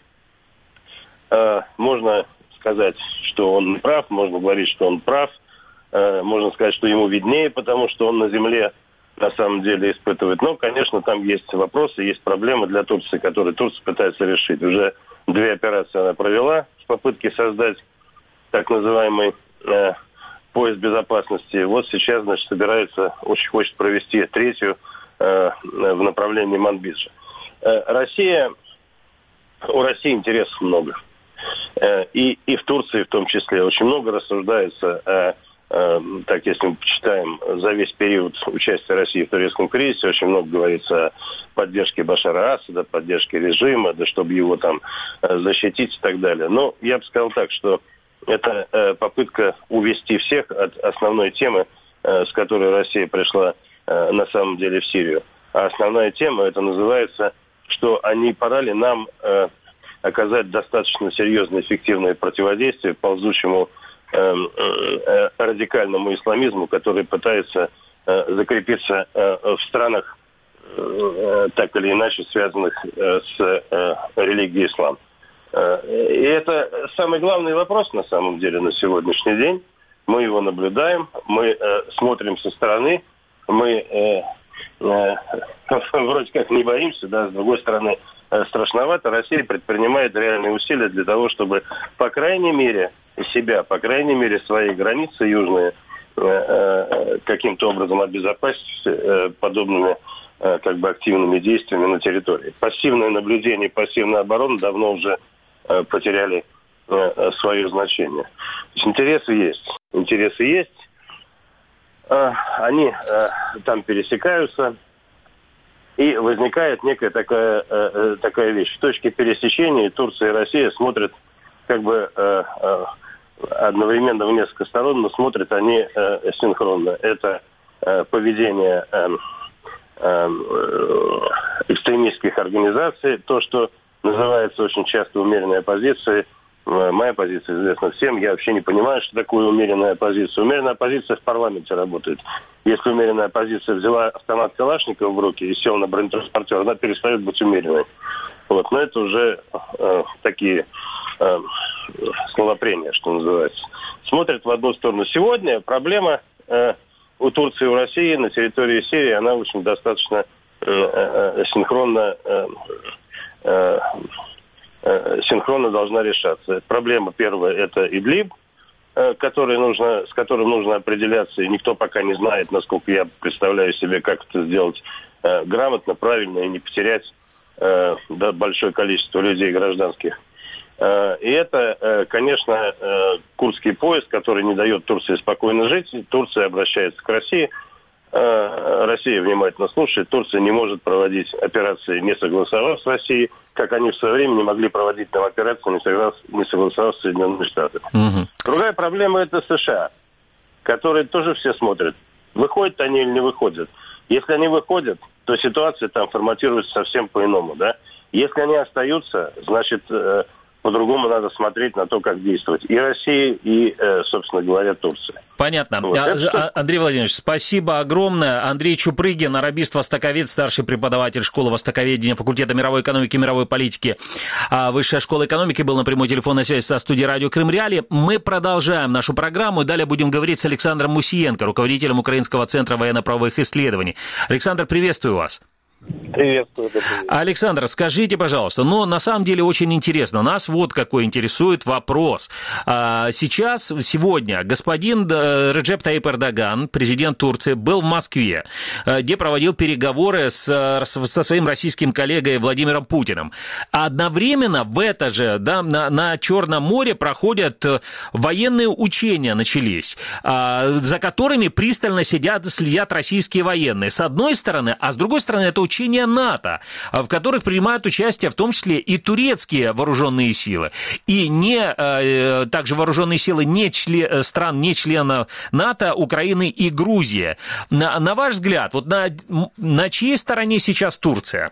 можно сказать, что он прав, можно говорить, что он прав, можно сказать, что ему виднее, потому что он на земле на самом деле испытывает. Но, конечно, там есть вопросы, есть проблемы для Турции, которые Турция пытается решить. Уже 2 операции она провела в попытке создать так называемый пояс безопасности. Вот сейчас, значит, собирается, очень хочет провести 3-ю в направлении Манбиджа. У России интересов много. И в Турции в том числе. Очень много рассуждается так, если мы почитаем за весь период участия России в турецком кризисе, очень много говорится о поддержке Башара Асада, поддержке режима, да чтобы его там защитить и так далее. Но я бы сказал так, что это попытка увести всех от основной темы, с которой Россия пришла на самом деле в Сирию. А основная тема, это называется, что не пора ли нам оказать достаточно серьезное эффективное противодействие ползучему радикальному исламизму, который пытается закрепиться в странах, так или иначе связанных с религией ислам. И это самый главный вопрос на самом деле на сегодняшний день. Мы его наблюдаем, мы смотрим со стороны, мы вроде как не боимся, да, с другой стороны страшновато. Россия предпринимает реальные усилия для того, чтобы, по крайней мере, себя, по крайней мере, свои границы южные каким-то образом обезопасить подобными как бы активными действиями на территории. Пассивное наблюдение, пассивная оборона давно уже потеряли свое значение. То есть интересы есть. Они там пересекаются. И возникает некая такая вещь. В точке пересечения Турция и Россия смотрят как бы одновременно в несколько сторон, но смотрят они синхронно. Это поведение экстремистских организаций, то, что называется очень часто умеренной оппозицией. Моя позиция известна всем. Я вообще не понимаю, что такое умеренная оппозиция. Умеренная оппозиция в парламенте работает. Если умеренная оппозиция взяла автомат Калашникова в руки и села на бронетранспортер, она перестает быть умеренной. Вот. Но это уже такие словопрения, что называется. Смотрят в одну сторону. Сегодня проблема у Турции и у России на территории Сирии, она, в общем, достаточно синхронно должна решаться. Проблема первая – это Идлиб, с которым нужно определяться, и никто пока не знает, насколько я представляю себе, как это сделать грамотно, правильно и не потерять большое количество людей гражданских. И это, конечно, Курский пояс, который не дает Турции спокойно жить. Турция обращается к России. Россия внимательно слушает. Турция не может проводить операции, не согласовав с Россией, как они в свое время не могли проводить там операции, не согласовав с Соединенными Штатами. Другая проблема – это США, которые тоже все смотрят, выходят они или не выходят. Если они выходят, то ситуация там форматируется совсем по-иному, да. Если они остаются, значит, по-другому надо смотреть на то, как действовать. И Россия, и, собственно говоря, Турция. Понятно. Вот. Андрей Владимирович, спасибо огромное. Андрей Чупрыгин, арабист-востоковед, старший преподаватель школы востоковедения факультета мировой экономики и мировой политики Высшая школа экономики, был на прямой телефонной связи со студией радио Крым Реалии. Мы продолжаем нашу программу и далее будем говорить с Александром Мусиенко, руководителем Украинского центра военно-правовых исследований. Александр, приветствую вас. Приветствую. Александр, скажите, пожалуйста, на самом деле очень интересно. Нас вот какой интересует вопрос. Сегодня господин Реджеп Таyyip Эрдоган, президент Турции, был в Москве, где проводил переговоры со своим российским коллегой Владимиром Путиным. Одновременно в это же, на Черном море проходят военные учения, начались, за которыми пристально следят российские военные. С одной стороны, а с другой стороны, это учения НАТО, в которых принимают участие в том числе и турецкие вооруженные силы, и также вооруженные силы стран, не членов НАТО, Украины и Грузии. На ваш взгляд, вот на чьей стороне сейчас Турция?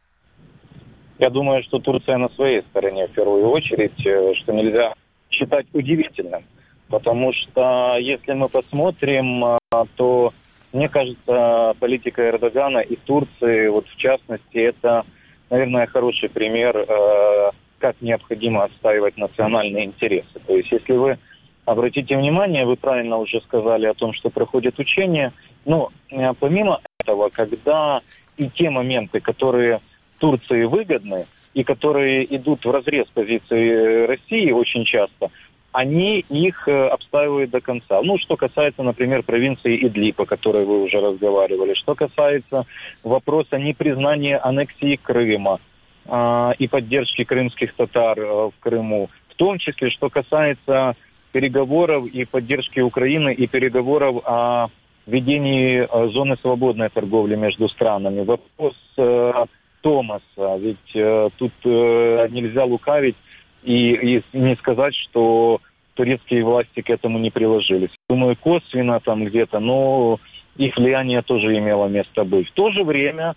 Я думаю, что Турция на своей стороне в первую очередь, что нельзя считать удивительным, потому что если мы посмотрим, то мне кажется, политика Эрдогана и Турции, вот в частности, это, наверное, хороший пример, как необходимо отстаивать национальные интересы. То есть, если вы обратите внимание, вы правильно уже сказали о том, что проходят учения, но помимо этого, когда и те моменты, которые Турции выгодны, и которые идут вразрез позиции России очень часто, они их обстаивают до конца. Что касается, например, провинции Идлиб, о которой вы уже разговаривали, что касается вопроса непризнания аннексии Крыма и поддержки крымских татар в Крыму, в том числе, что касается переговоров и поддержки Украины, и переговоров о введении зоны свободной торговли между странами. Вопрос Томаса, ведь тут нельзя лукавить, и не сказать, что турецкие власти к этому не приложились. Думаю, косвенно там где-то, но их влияние тоже имело место быть. В то же время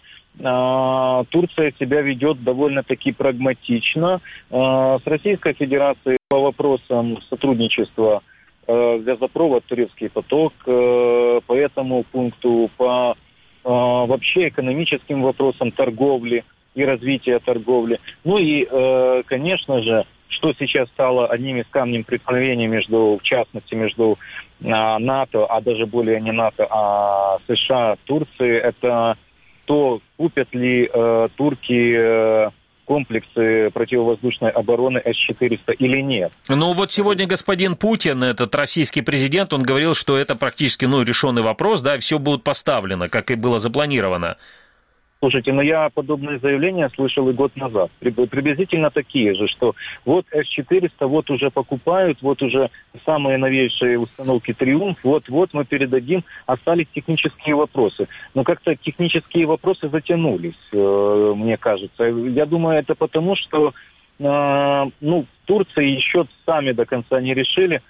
Турция себя ведет довольно-таки прагматично. С Российской Федерацией по вопросам сотрудничества газопровод «Турецкий поток», по этому пункту, по вообще экономическим вопросам торговли и развития торговли. И, конечно же, что сейчас стало одним из камней преткновения в частности, между НАТО, а даже более не НАТО, а США, Турции, это то, купят ли турки комплексы противовоздушной обороны С-400 или нет. Вот сегодня господин Путин, этот российский президент, он говорил, что это практически решенный вопрос, да, все будет поставлено, как и было запланировано. Слушайте, я подобные заявления слышал и год назад. Приблизительно такие же, что вот С-400 вот уже покупают, вот уже самые новейшие установки «Триумф», вот мы передадим, остались технические вопросы. Но как-то технические вопросы затянулись, мне кажется. Я думаю, это потому, что в Турции еще сами до конца не решили,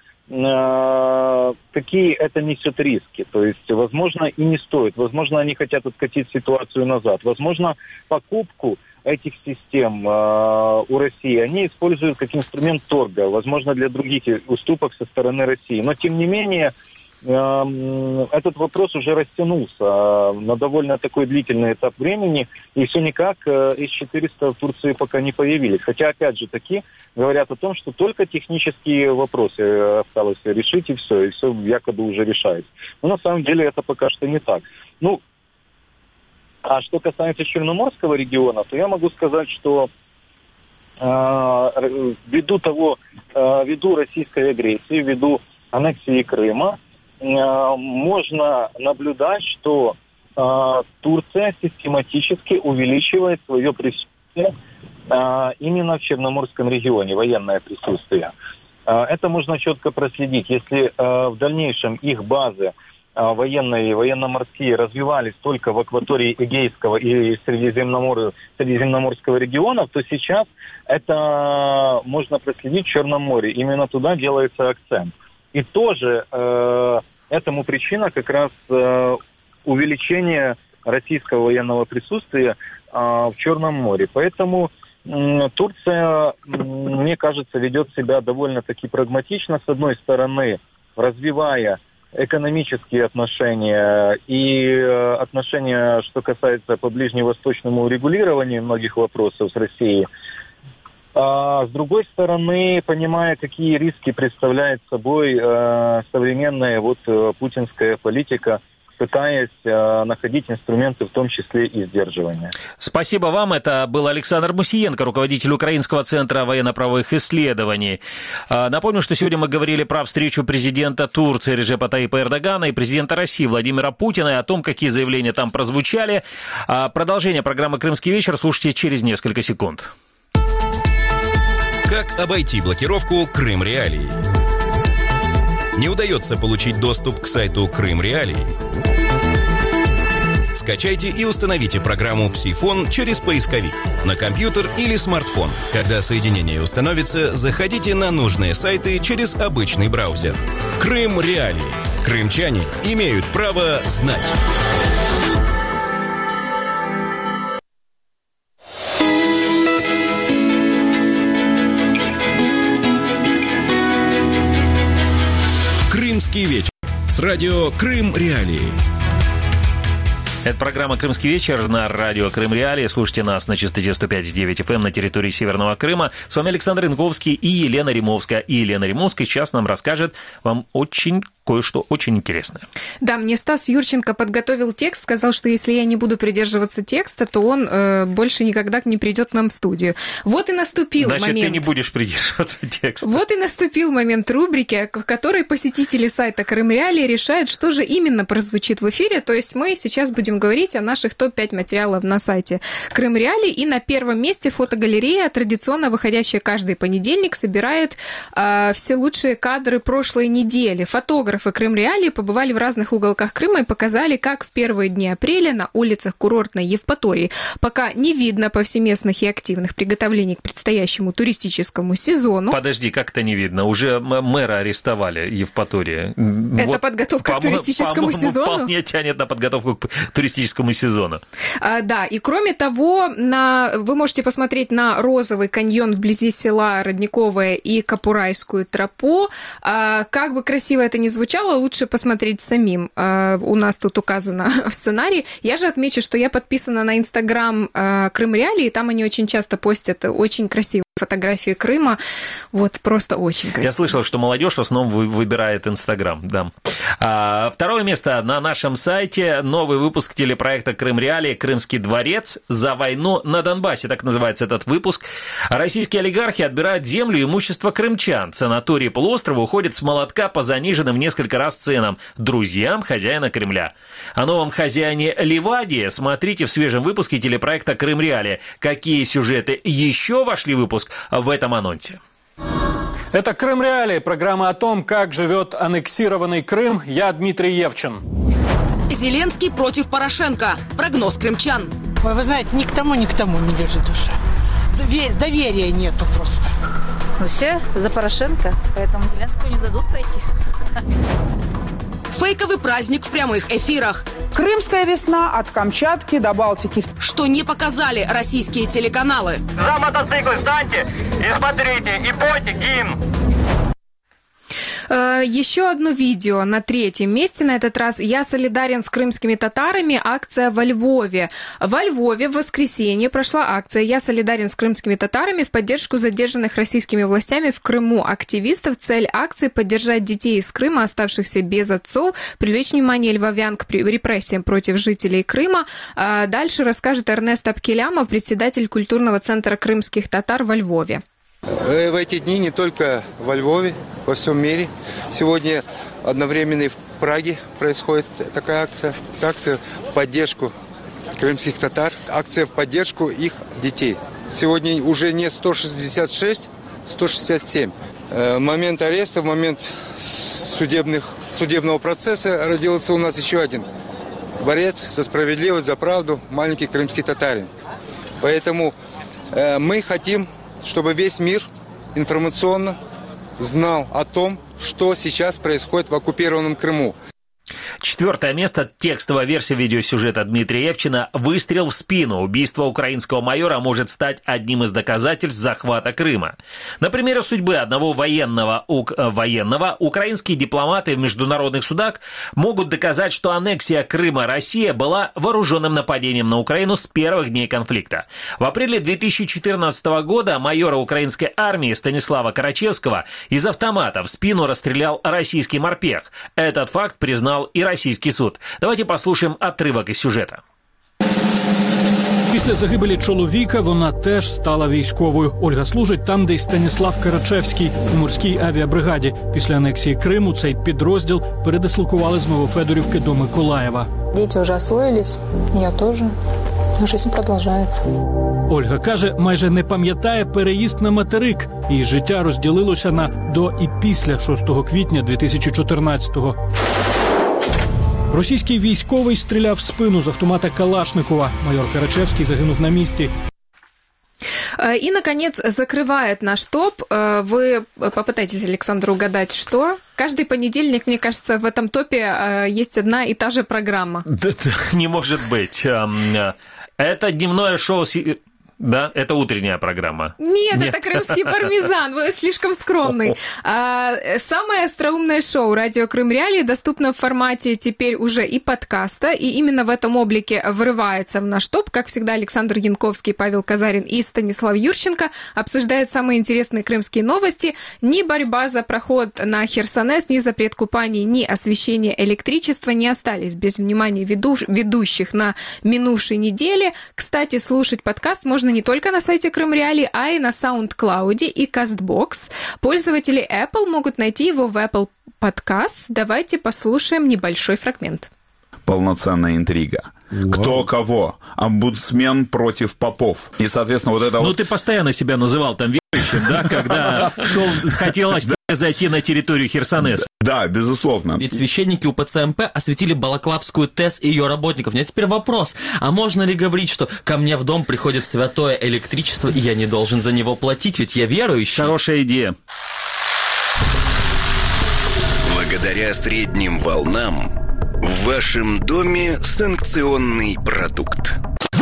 какие это несет риски. То есть, возможно, и не стоит. Возможно, они хотят откатить ситуацию назад. Возможно, покупку этих систем у России они используют как инструмент торга. Возможно, для других уступок со стороны России. Но, тем не менее, этот вопрос уже растянулся на довольно такой длительный этап времени, и все никак С-400 в Турции пока не появились. Хотя, опять же, таки говорят о том, что только технические вопросы осталось решить, и все якобы уже решается. Но на самом деле это пока что не так. А что касается Черноморского региона, то я могу сказать, что ввиду российской агрессии, ввиду аннексии Крыма, можно наблюдать, что Турция систематически увеличивает свое присутствие именно в Черноморском регионе, военное присутствие. Это можно четко проследить. Если в дальнейшем их базы военные и военно-морские развивались только в акватории Эгейского и Средиземноморского регионов, то сейчас это можно проследить в Черном море. Именно туда делается акцент. И тоже этому причина как раз увеличение российского военного присутствия в Черном море. Поэтому Турция, мне кажется, ведет себя довольно-таки прагматично. С одной стороны, развивая экономические отношения и отношения, что касается по ближневосточному урегулированию многих вопросов с Россией. А с другой стороны, понимая, какие риски представляет собой современная путинская политика, пытаясь находить инструменты, в том числе и сдерживания. Спасибо вам. Это был Александр Мусиенко, руководитель Украинского центра военно-правовых исследований. Напомню, что сегодня мы говорили про встречу президента Турции Реджепа Таyyипа Эрдогана и президента России Владимира Путина и о том, какие заявления там прозвучали. Продолжение программы «Крымский вечер» слушайте через несколько секунд. Как обойти блокировку Крым Реалии? Не удается получить доступ к сайту Крым Реалии? Скачайте и установите программу «Псифон» через поисковик на компьютер или смартфон. Когда соединение установится, заходите на нужные сайты через обычный браузер. Крым Реалии. Крымчане имеют право знать. Крымский вечер с радио Крым Реалии. Это программа «Крымский вечер» на радио Крым Реалии. Слушайте нас на частоте 105,9 FM на территории Северного Крыма. С вами Александр Янковский и Елена Римовская. И Елена Римовская сейчас нам расскажет вам кое-что очень интересное. Да, мне Стас Юрченко подготовил текст, сказал, что если я не буду придерживаться текста, то он больше никогда не придет к нам в студию. Вот и наступил момент. Значит, ты не будешь придерживаться текста. Вот и наступил момент рубрики, в которой посетители сайта Крым Реалии решают, что же именно прозвучит в эфире. То есть мы сейчас будем говорить о наших топ-5 материалов на сайте Крым Реалии. И на первом месте фотогалерея, традиционно выходящая каждый понедельник, собирает все лучшие кадры прошлой недели. Фотографы Крым Реалии побывали в разных уголках Крыма и показали, как в первые дни апреля на улицах курортной Евпатории пока не видно повсеместных и активных приготовлений к предстоящему туристическому сезону. Подожди, как это не видно? Уже мэра арестовали Евпатории. Это подготовка к туристическому сезону? Вполне тянет на подготовку к туристическому сезону. Да, и кроме того, вы можете посмотреть на Розовый каньон вблизи села Родниковое и Капурайскую тропу. Как бы красиво это ни звучало, лучше посмотреть самим. У нас тут указано в сценарии. Я же отмечу, что я подписана на Инстаграм Крым Реалии, и там они очень часто постят очень красивые фотографии Крыма. Вот просто очень красиво. Я слышал, что молодежь в основном выбирает Инстаграм. Да. Второе место на нашем сайте. Новый выпуск телепроекта Крым Реалии «Крымский дворец. За войну на Донбассе». Так называется этот выпуск. Российские олигархи отбирают землю и имущество крымчан. Санатории полуострова уходят с молотка по заниженным в несколько раз ценам друзьям хозяина Кремля. О новом хозяине Ливадии смотрите в свежем выпуске телепроекта Крым Реалии. Какие сюжеты еще вошли в выпуск в этом анонсе? Это Крым Реалии, программа о том, как живет аннексированный Крым. Я Дмитрий Евчин. Зеленский против Порошенко. Прогноз крымчан. Ой, вы знаете, ни к тому не лежит душа. Доверия нету просто. Ну все, за Порошенко, поэтому Зеленскому не дадут пройти. Фейковый праздник в прямых эфирах. Крымская весна от Камчатки до Балтики. Что не показали российские телеканалы. За мотоциклы встаньте и смотрите, и пойте гимн. Еще одно видео на третьем месте на этот раз. «Я солидарен с крымскими татарами». Акция во Львове. Во Львове в воскресенье прошла акция «Я солидарен с крымскими татарами» в поддержку задержанных российскими властями в Крыму активистов. Цель акции – поддержать детей из Крыма, оставшихся без отцов, привлечь внимание львовян к репрессиям против жителей Крыма. Дальше расскажет Эрнест Апкелямов, председатель культурного центра крымских татар во Львове. В эти дни не только во Львове, во всем мире. Сегодня одновременно и в Праге происходит такая акция. Акция в поддержку крымских татар, акция в поддержку их детей. Сегодня уже не 166, 167. В момент ареста, в момент судебного процесса родился у нас еще один борец за справедливость, за правду, маленький крымский татарин. Поэтому мы хотим, чтобы весь мир информационно знал о том, что сейчас происходит в оккупированном Крыму. 4 место. Текстовая версия видеосюжета Дмитрия Евчина «Выстрел в спину. Убийство украинского майора может стать одним из доказательств захвата Крыма». На примере судьбы одного военного украинские дипломаты в международных судах могут доказать, что аннексия Крыма России была вооруженным нападением на Украину с первых дней конфликта. В апреле 2014 года майора украинской армии Станислава Карачевского из автомата в спину расстрелял российский морпех. Этот факт признал и российский суд. Давайте послушаем отрывок из сюжета. Після загибелі чоловіка вона теж стала військовою. Ольга служить там, де й Станіслав Карачевський у морській авіабригаді. Після анексії Криму цей підрозділ передислокували з Новофедорівки до Миколаєва. Діти вже освоїлись, я теж. Життя продовжується. Ольга каже, майже не пам'ятає переїзд на материк. Її життя розділилося на до і після 6 квітня 2014-го. Російський військовий стріляв в спину з автомата Калашникова. Майор Карачевский загинув на месте. И, наконец, закрывает наш топ. Вы попытаетесь, Александр, угадать, что? Каждый понедельник, мне кажется, в этом топе есть одна и та же программа. Да, не может быть. Это дневное шоу... Да, это утренняя программа. Нет, это крымский пармезан, вы слишком скромный. Самое остроумное шоу «Радио Крым Реалии» доступно в формате теперь уже и подкаста, и именно в этом облике врывается в наш топ. Как всегда, Александр Янковский, Павел Казарин и Станислав Юрченко обсуждают самые интересные крымские новости. Ни борьба за проход на Херсонес, ни запрет купаний, ни освещение электричества не остались без внимания ведущих на минувшей неделе. Кстати, слушать подкаст можно не только на сайте Крым Реалии, а и на SoundCloud и CastBox. Пользователи Apple могут найти его в Apple Podcasts. Давайте послушаем небольшой фрагмент. Полноценная интрига. Wow. Кто кого? Омбудсмен против попов. И, соответственно, вот это... Ну, ты постоянно себя называл там верующим, да, когда хотелось зайти на территорию Херсонеса. Да, безусловно. Ведь священники УПЦ МП осветили Балаклавскую ТЭС и ее работников. У меня теперь вопрос. А можно ли говорить, что ко мне в дом приходит святое электричество, и я не должен за него платить, ведь я верующий? Хорошая идея. Благодаря средним волнам в вашем доме санкционный продукт.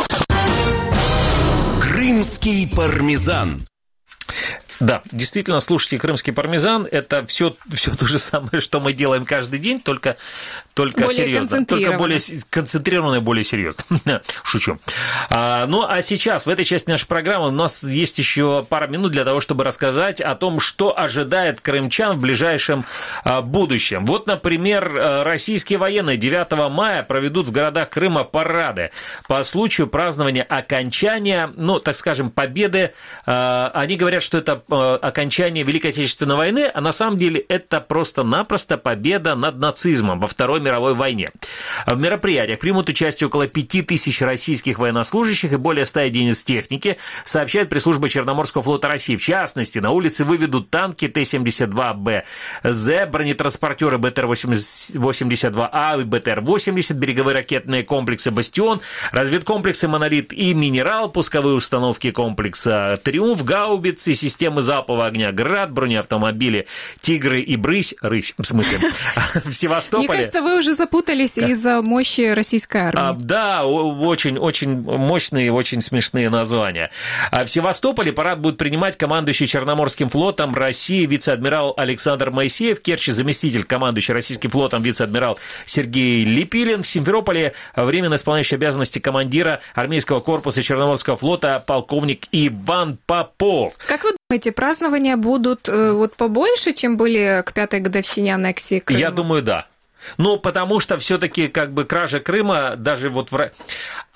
Крымский пармезан. Да, действительно, слушайте, крымский пармезан – это все то же самое, что мы делаем каждый день, только более серьезно. Только более концентрированно и более серьезно. Шучу. Ну, а сейчас, в этой части нашей программы, у нас есть еще пара минут для того, чтобы рассказать о том, что ожидает крымчан в ближайшем будущем. Вот, например, российские военные 9 мая проведут в городах Крыма парады по случаю празднования окончания, ну, так скажем, победы. Они говорят, что это окончание Великой Отечественной войны, а на самом деле это просто-напросто победа над нацизмом во Второй мировой войне. В мероприятиях примут участие около 5000 российских военнослужащих и более 100 единиц техники, сообщает пресс-служба Черноморского флота России. В частности, на улице выведут танки Т-72БЗ, бронетранспортеры БТР-82А и БТР-80, береговые ракетные комплексы «Бастион», разведкомплексы «Монолит» и «Минерал», пусковые установки комплекса «Триумф», гаубицы, системы залпового огня «Град», бронеавтомобили «Тигры» и «Рысь», в смысле, в Севастополе. Мне кажется, вы уже запутались из-за мощи российской армии. Да, очень мощные, очень смешные названия. В Севастополе парад будет принимать командующий Черноморским флотом России вице-адмирал Александр Моисеев, в Керчи заместитель командующий Российским флотом вице-адмирал Сергей Липилин, в Симферополе временно исполняющий обязанности командира армейского корпуса Черноморского флота полковник Иван Попов. Как вы думаете, празднования будут вот побольше, чем были к 5-й годовщине аннексии Крыма? Я думаю, да. Ну, потому что все-таки как бы кража Крыма даже вот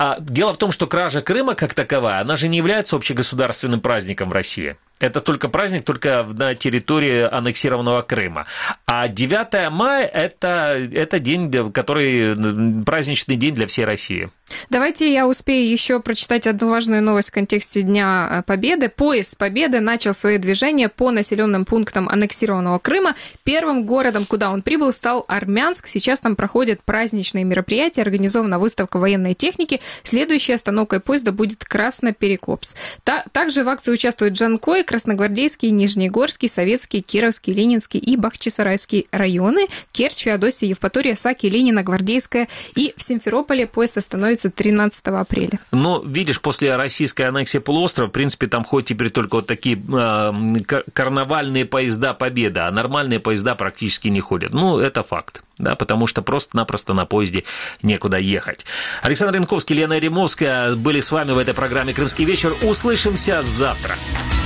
Дело в том, что кража Крыма как таковая, она же не является общегосударственным праздником в России. Это только праздник только на территории аннексированного Крыма. А 9 мая – это день, который праздничный день для всей России. Давайте я успею еще прочитать одну важную новость в контексте Дня Победы. Поезд Победы начал свое движение по населенным пунктам аннексированного Крыма. Первым городом, куда он прибыл, стал Армянск. Сейчас там проходят праздничные мероприятия, организована выставка военной техники. Следующей остановкой поезда будет Красноперекопск. Также в акции участвуют Джанкой, Красногвардейский, Нижнегорский, Советский, Кировский, Ленинский и Бахчисарайский районы, Керчь, Феодосия, Евпатория, Саки, Ленина, Гвардейская. И в Симферополе поезд остановится 13 апреля. Ну, видишь, после российской аннексии полуострова, в принципе, там хоть теперь только вот такие карнавальные поезда Победы, а нормальные поезда практически не ходят. Ну, это факт. Да, потому что просто-напросто на поезде некуда ехать. Александр Янковский, Лена Римовская были с вами в этой программе «Крымский вечер». Услышимся завтра.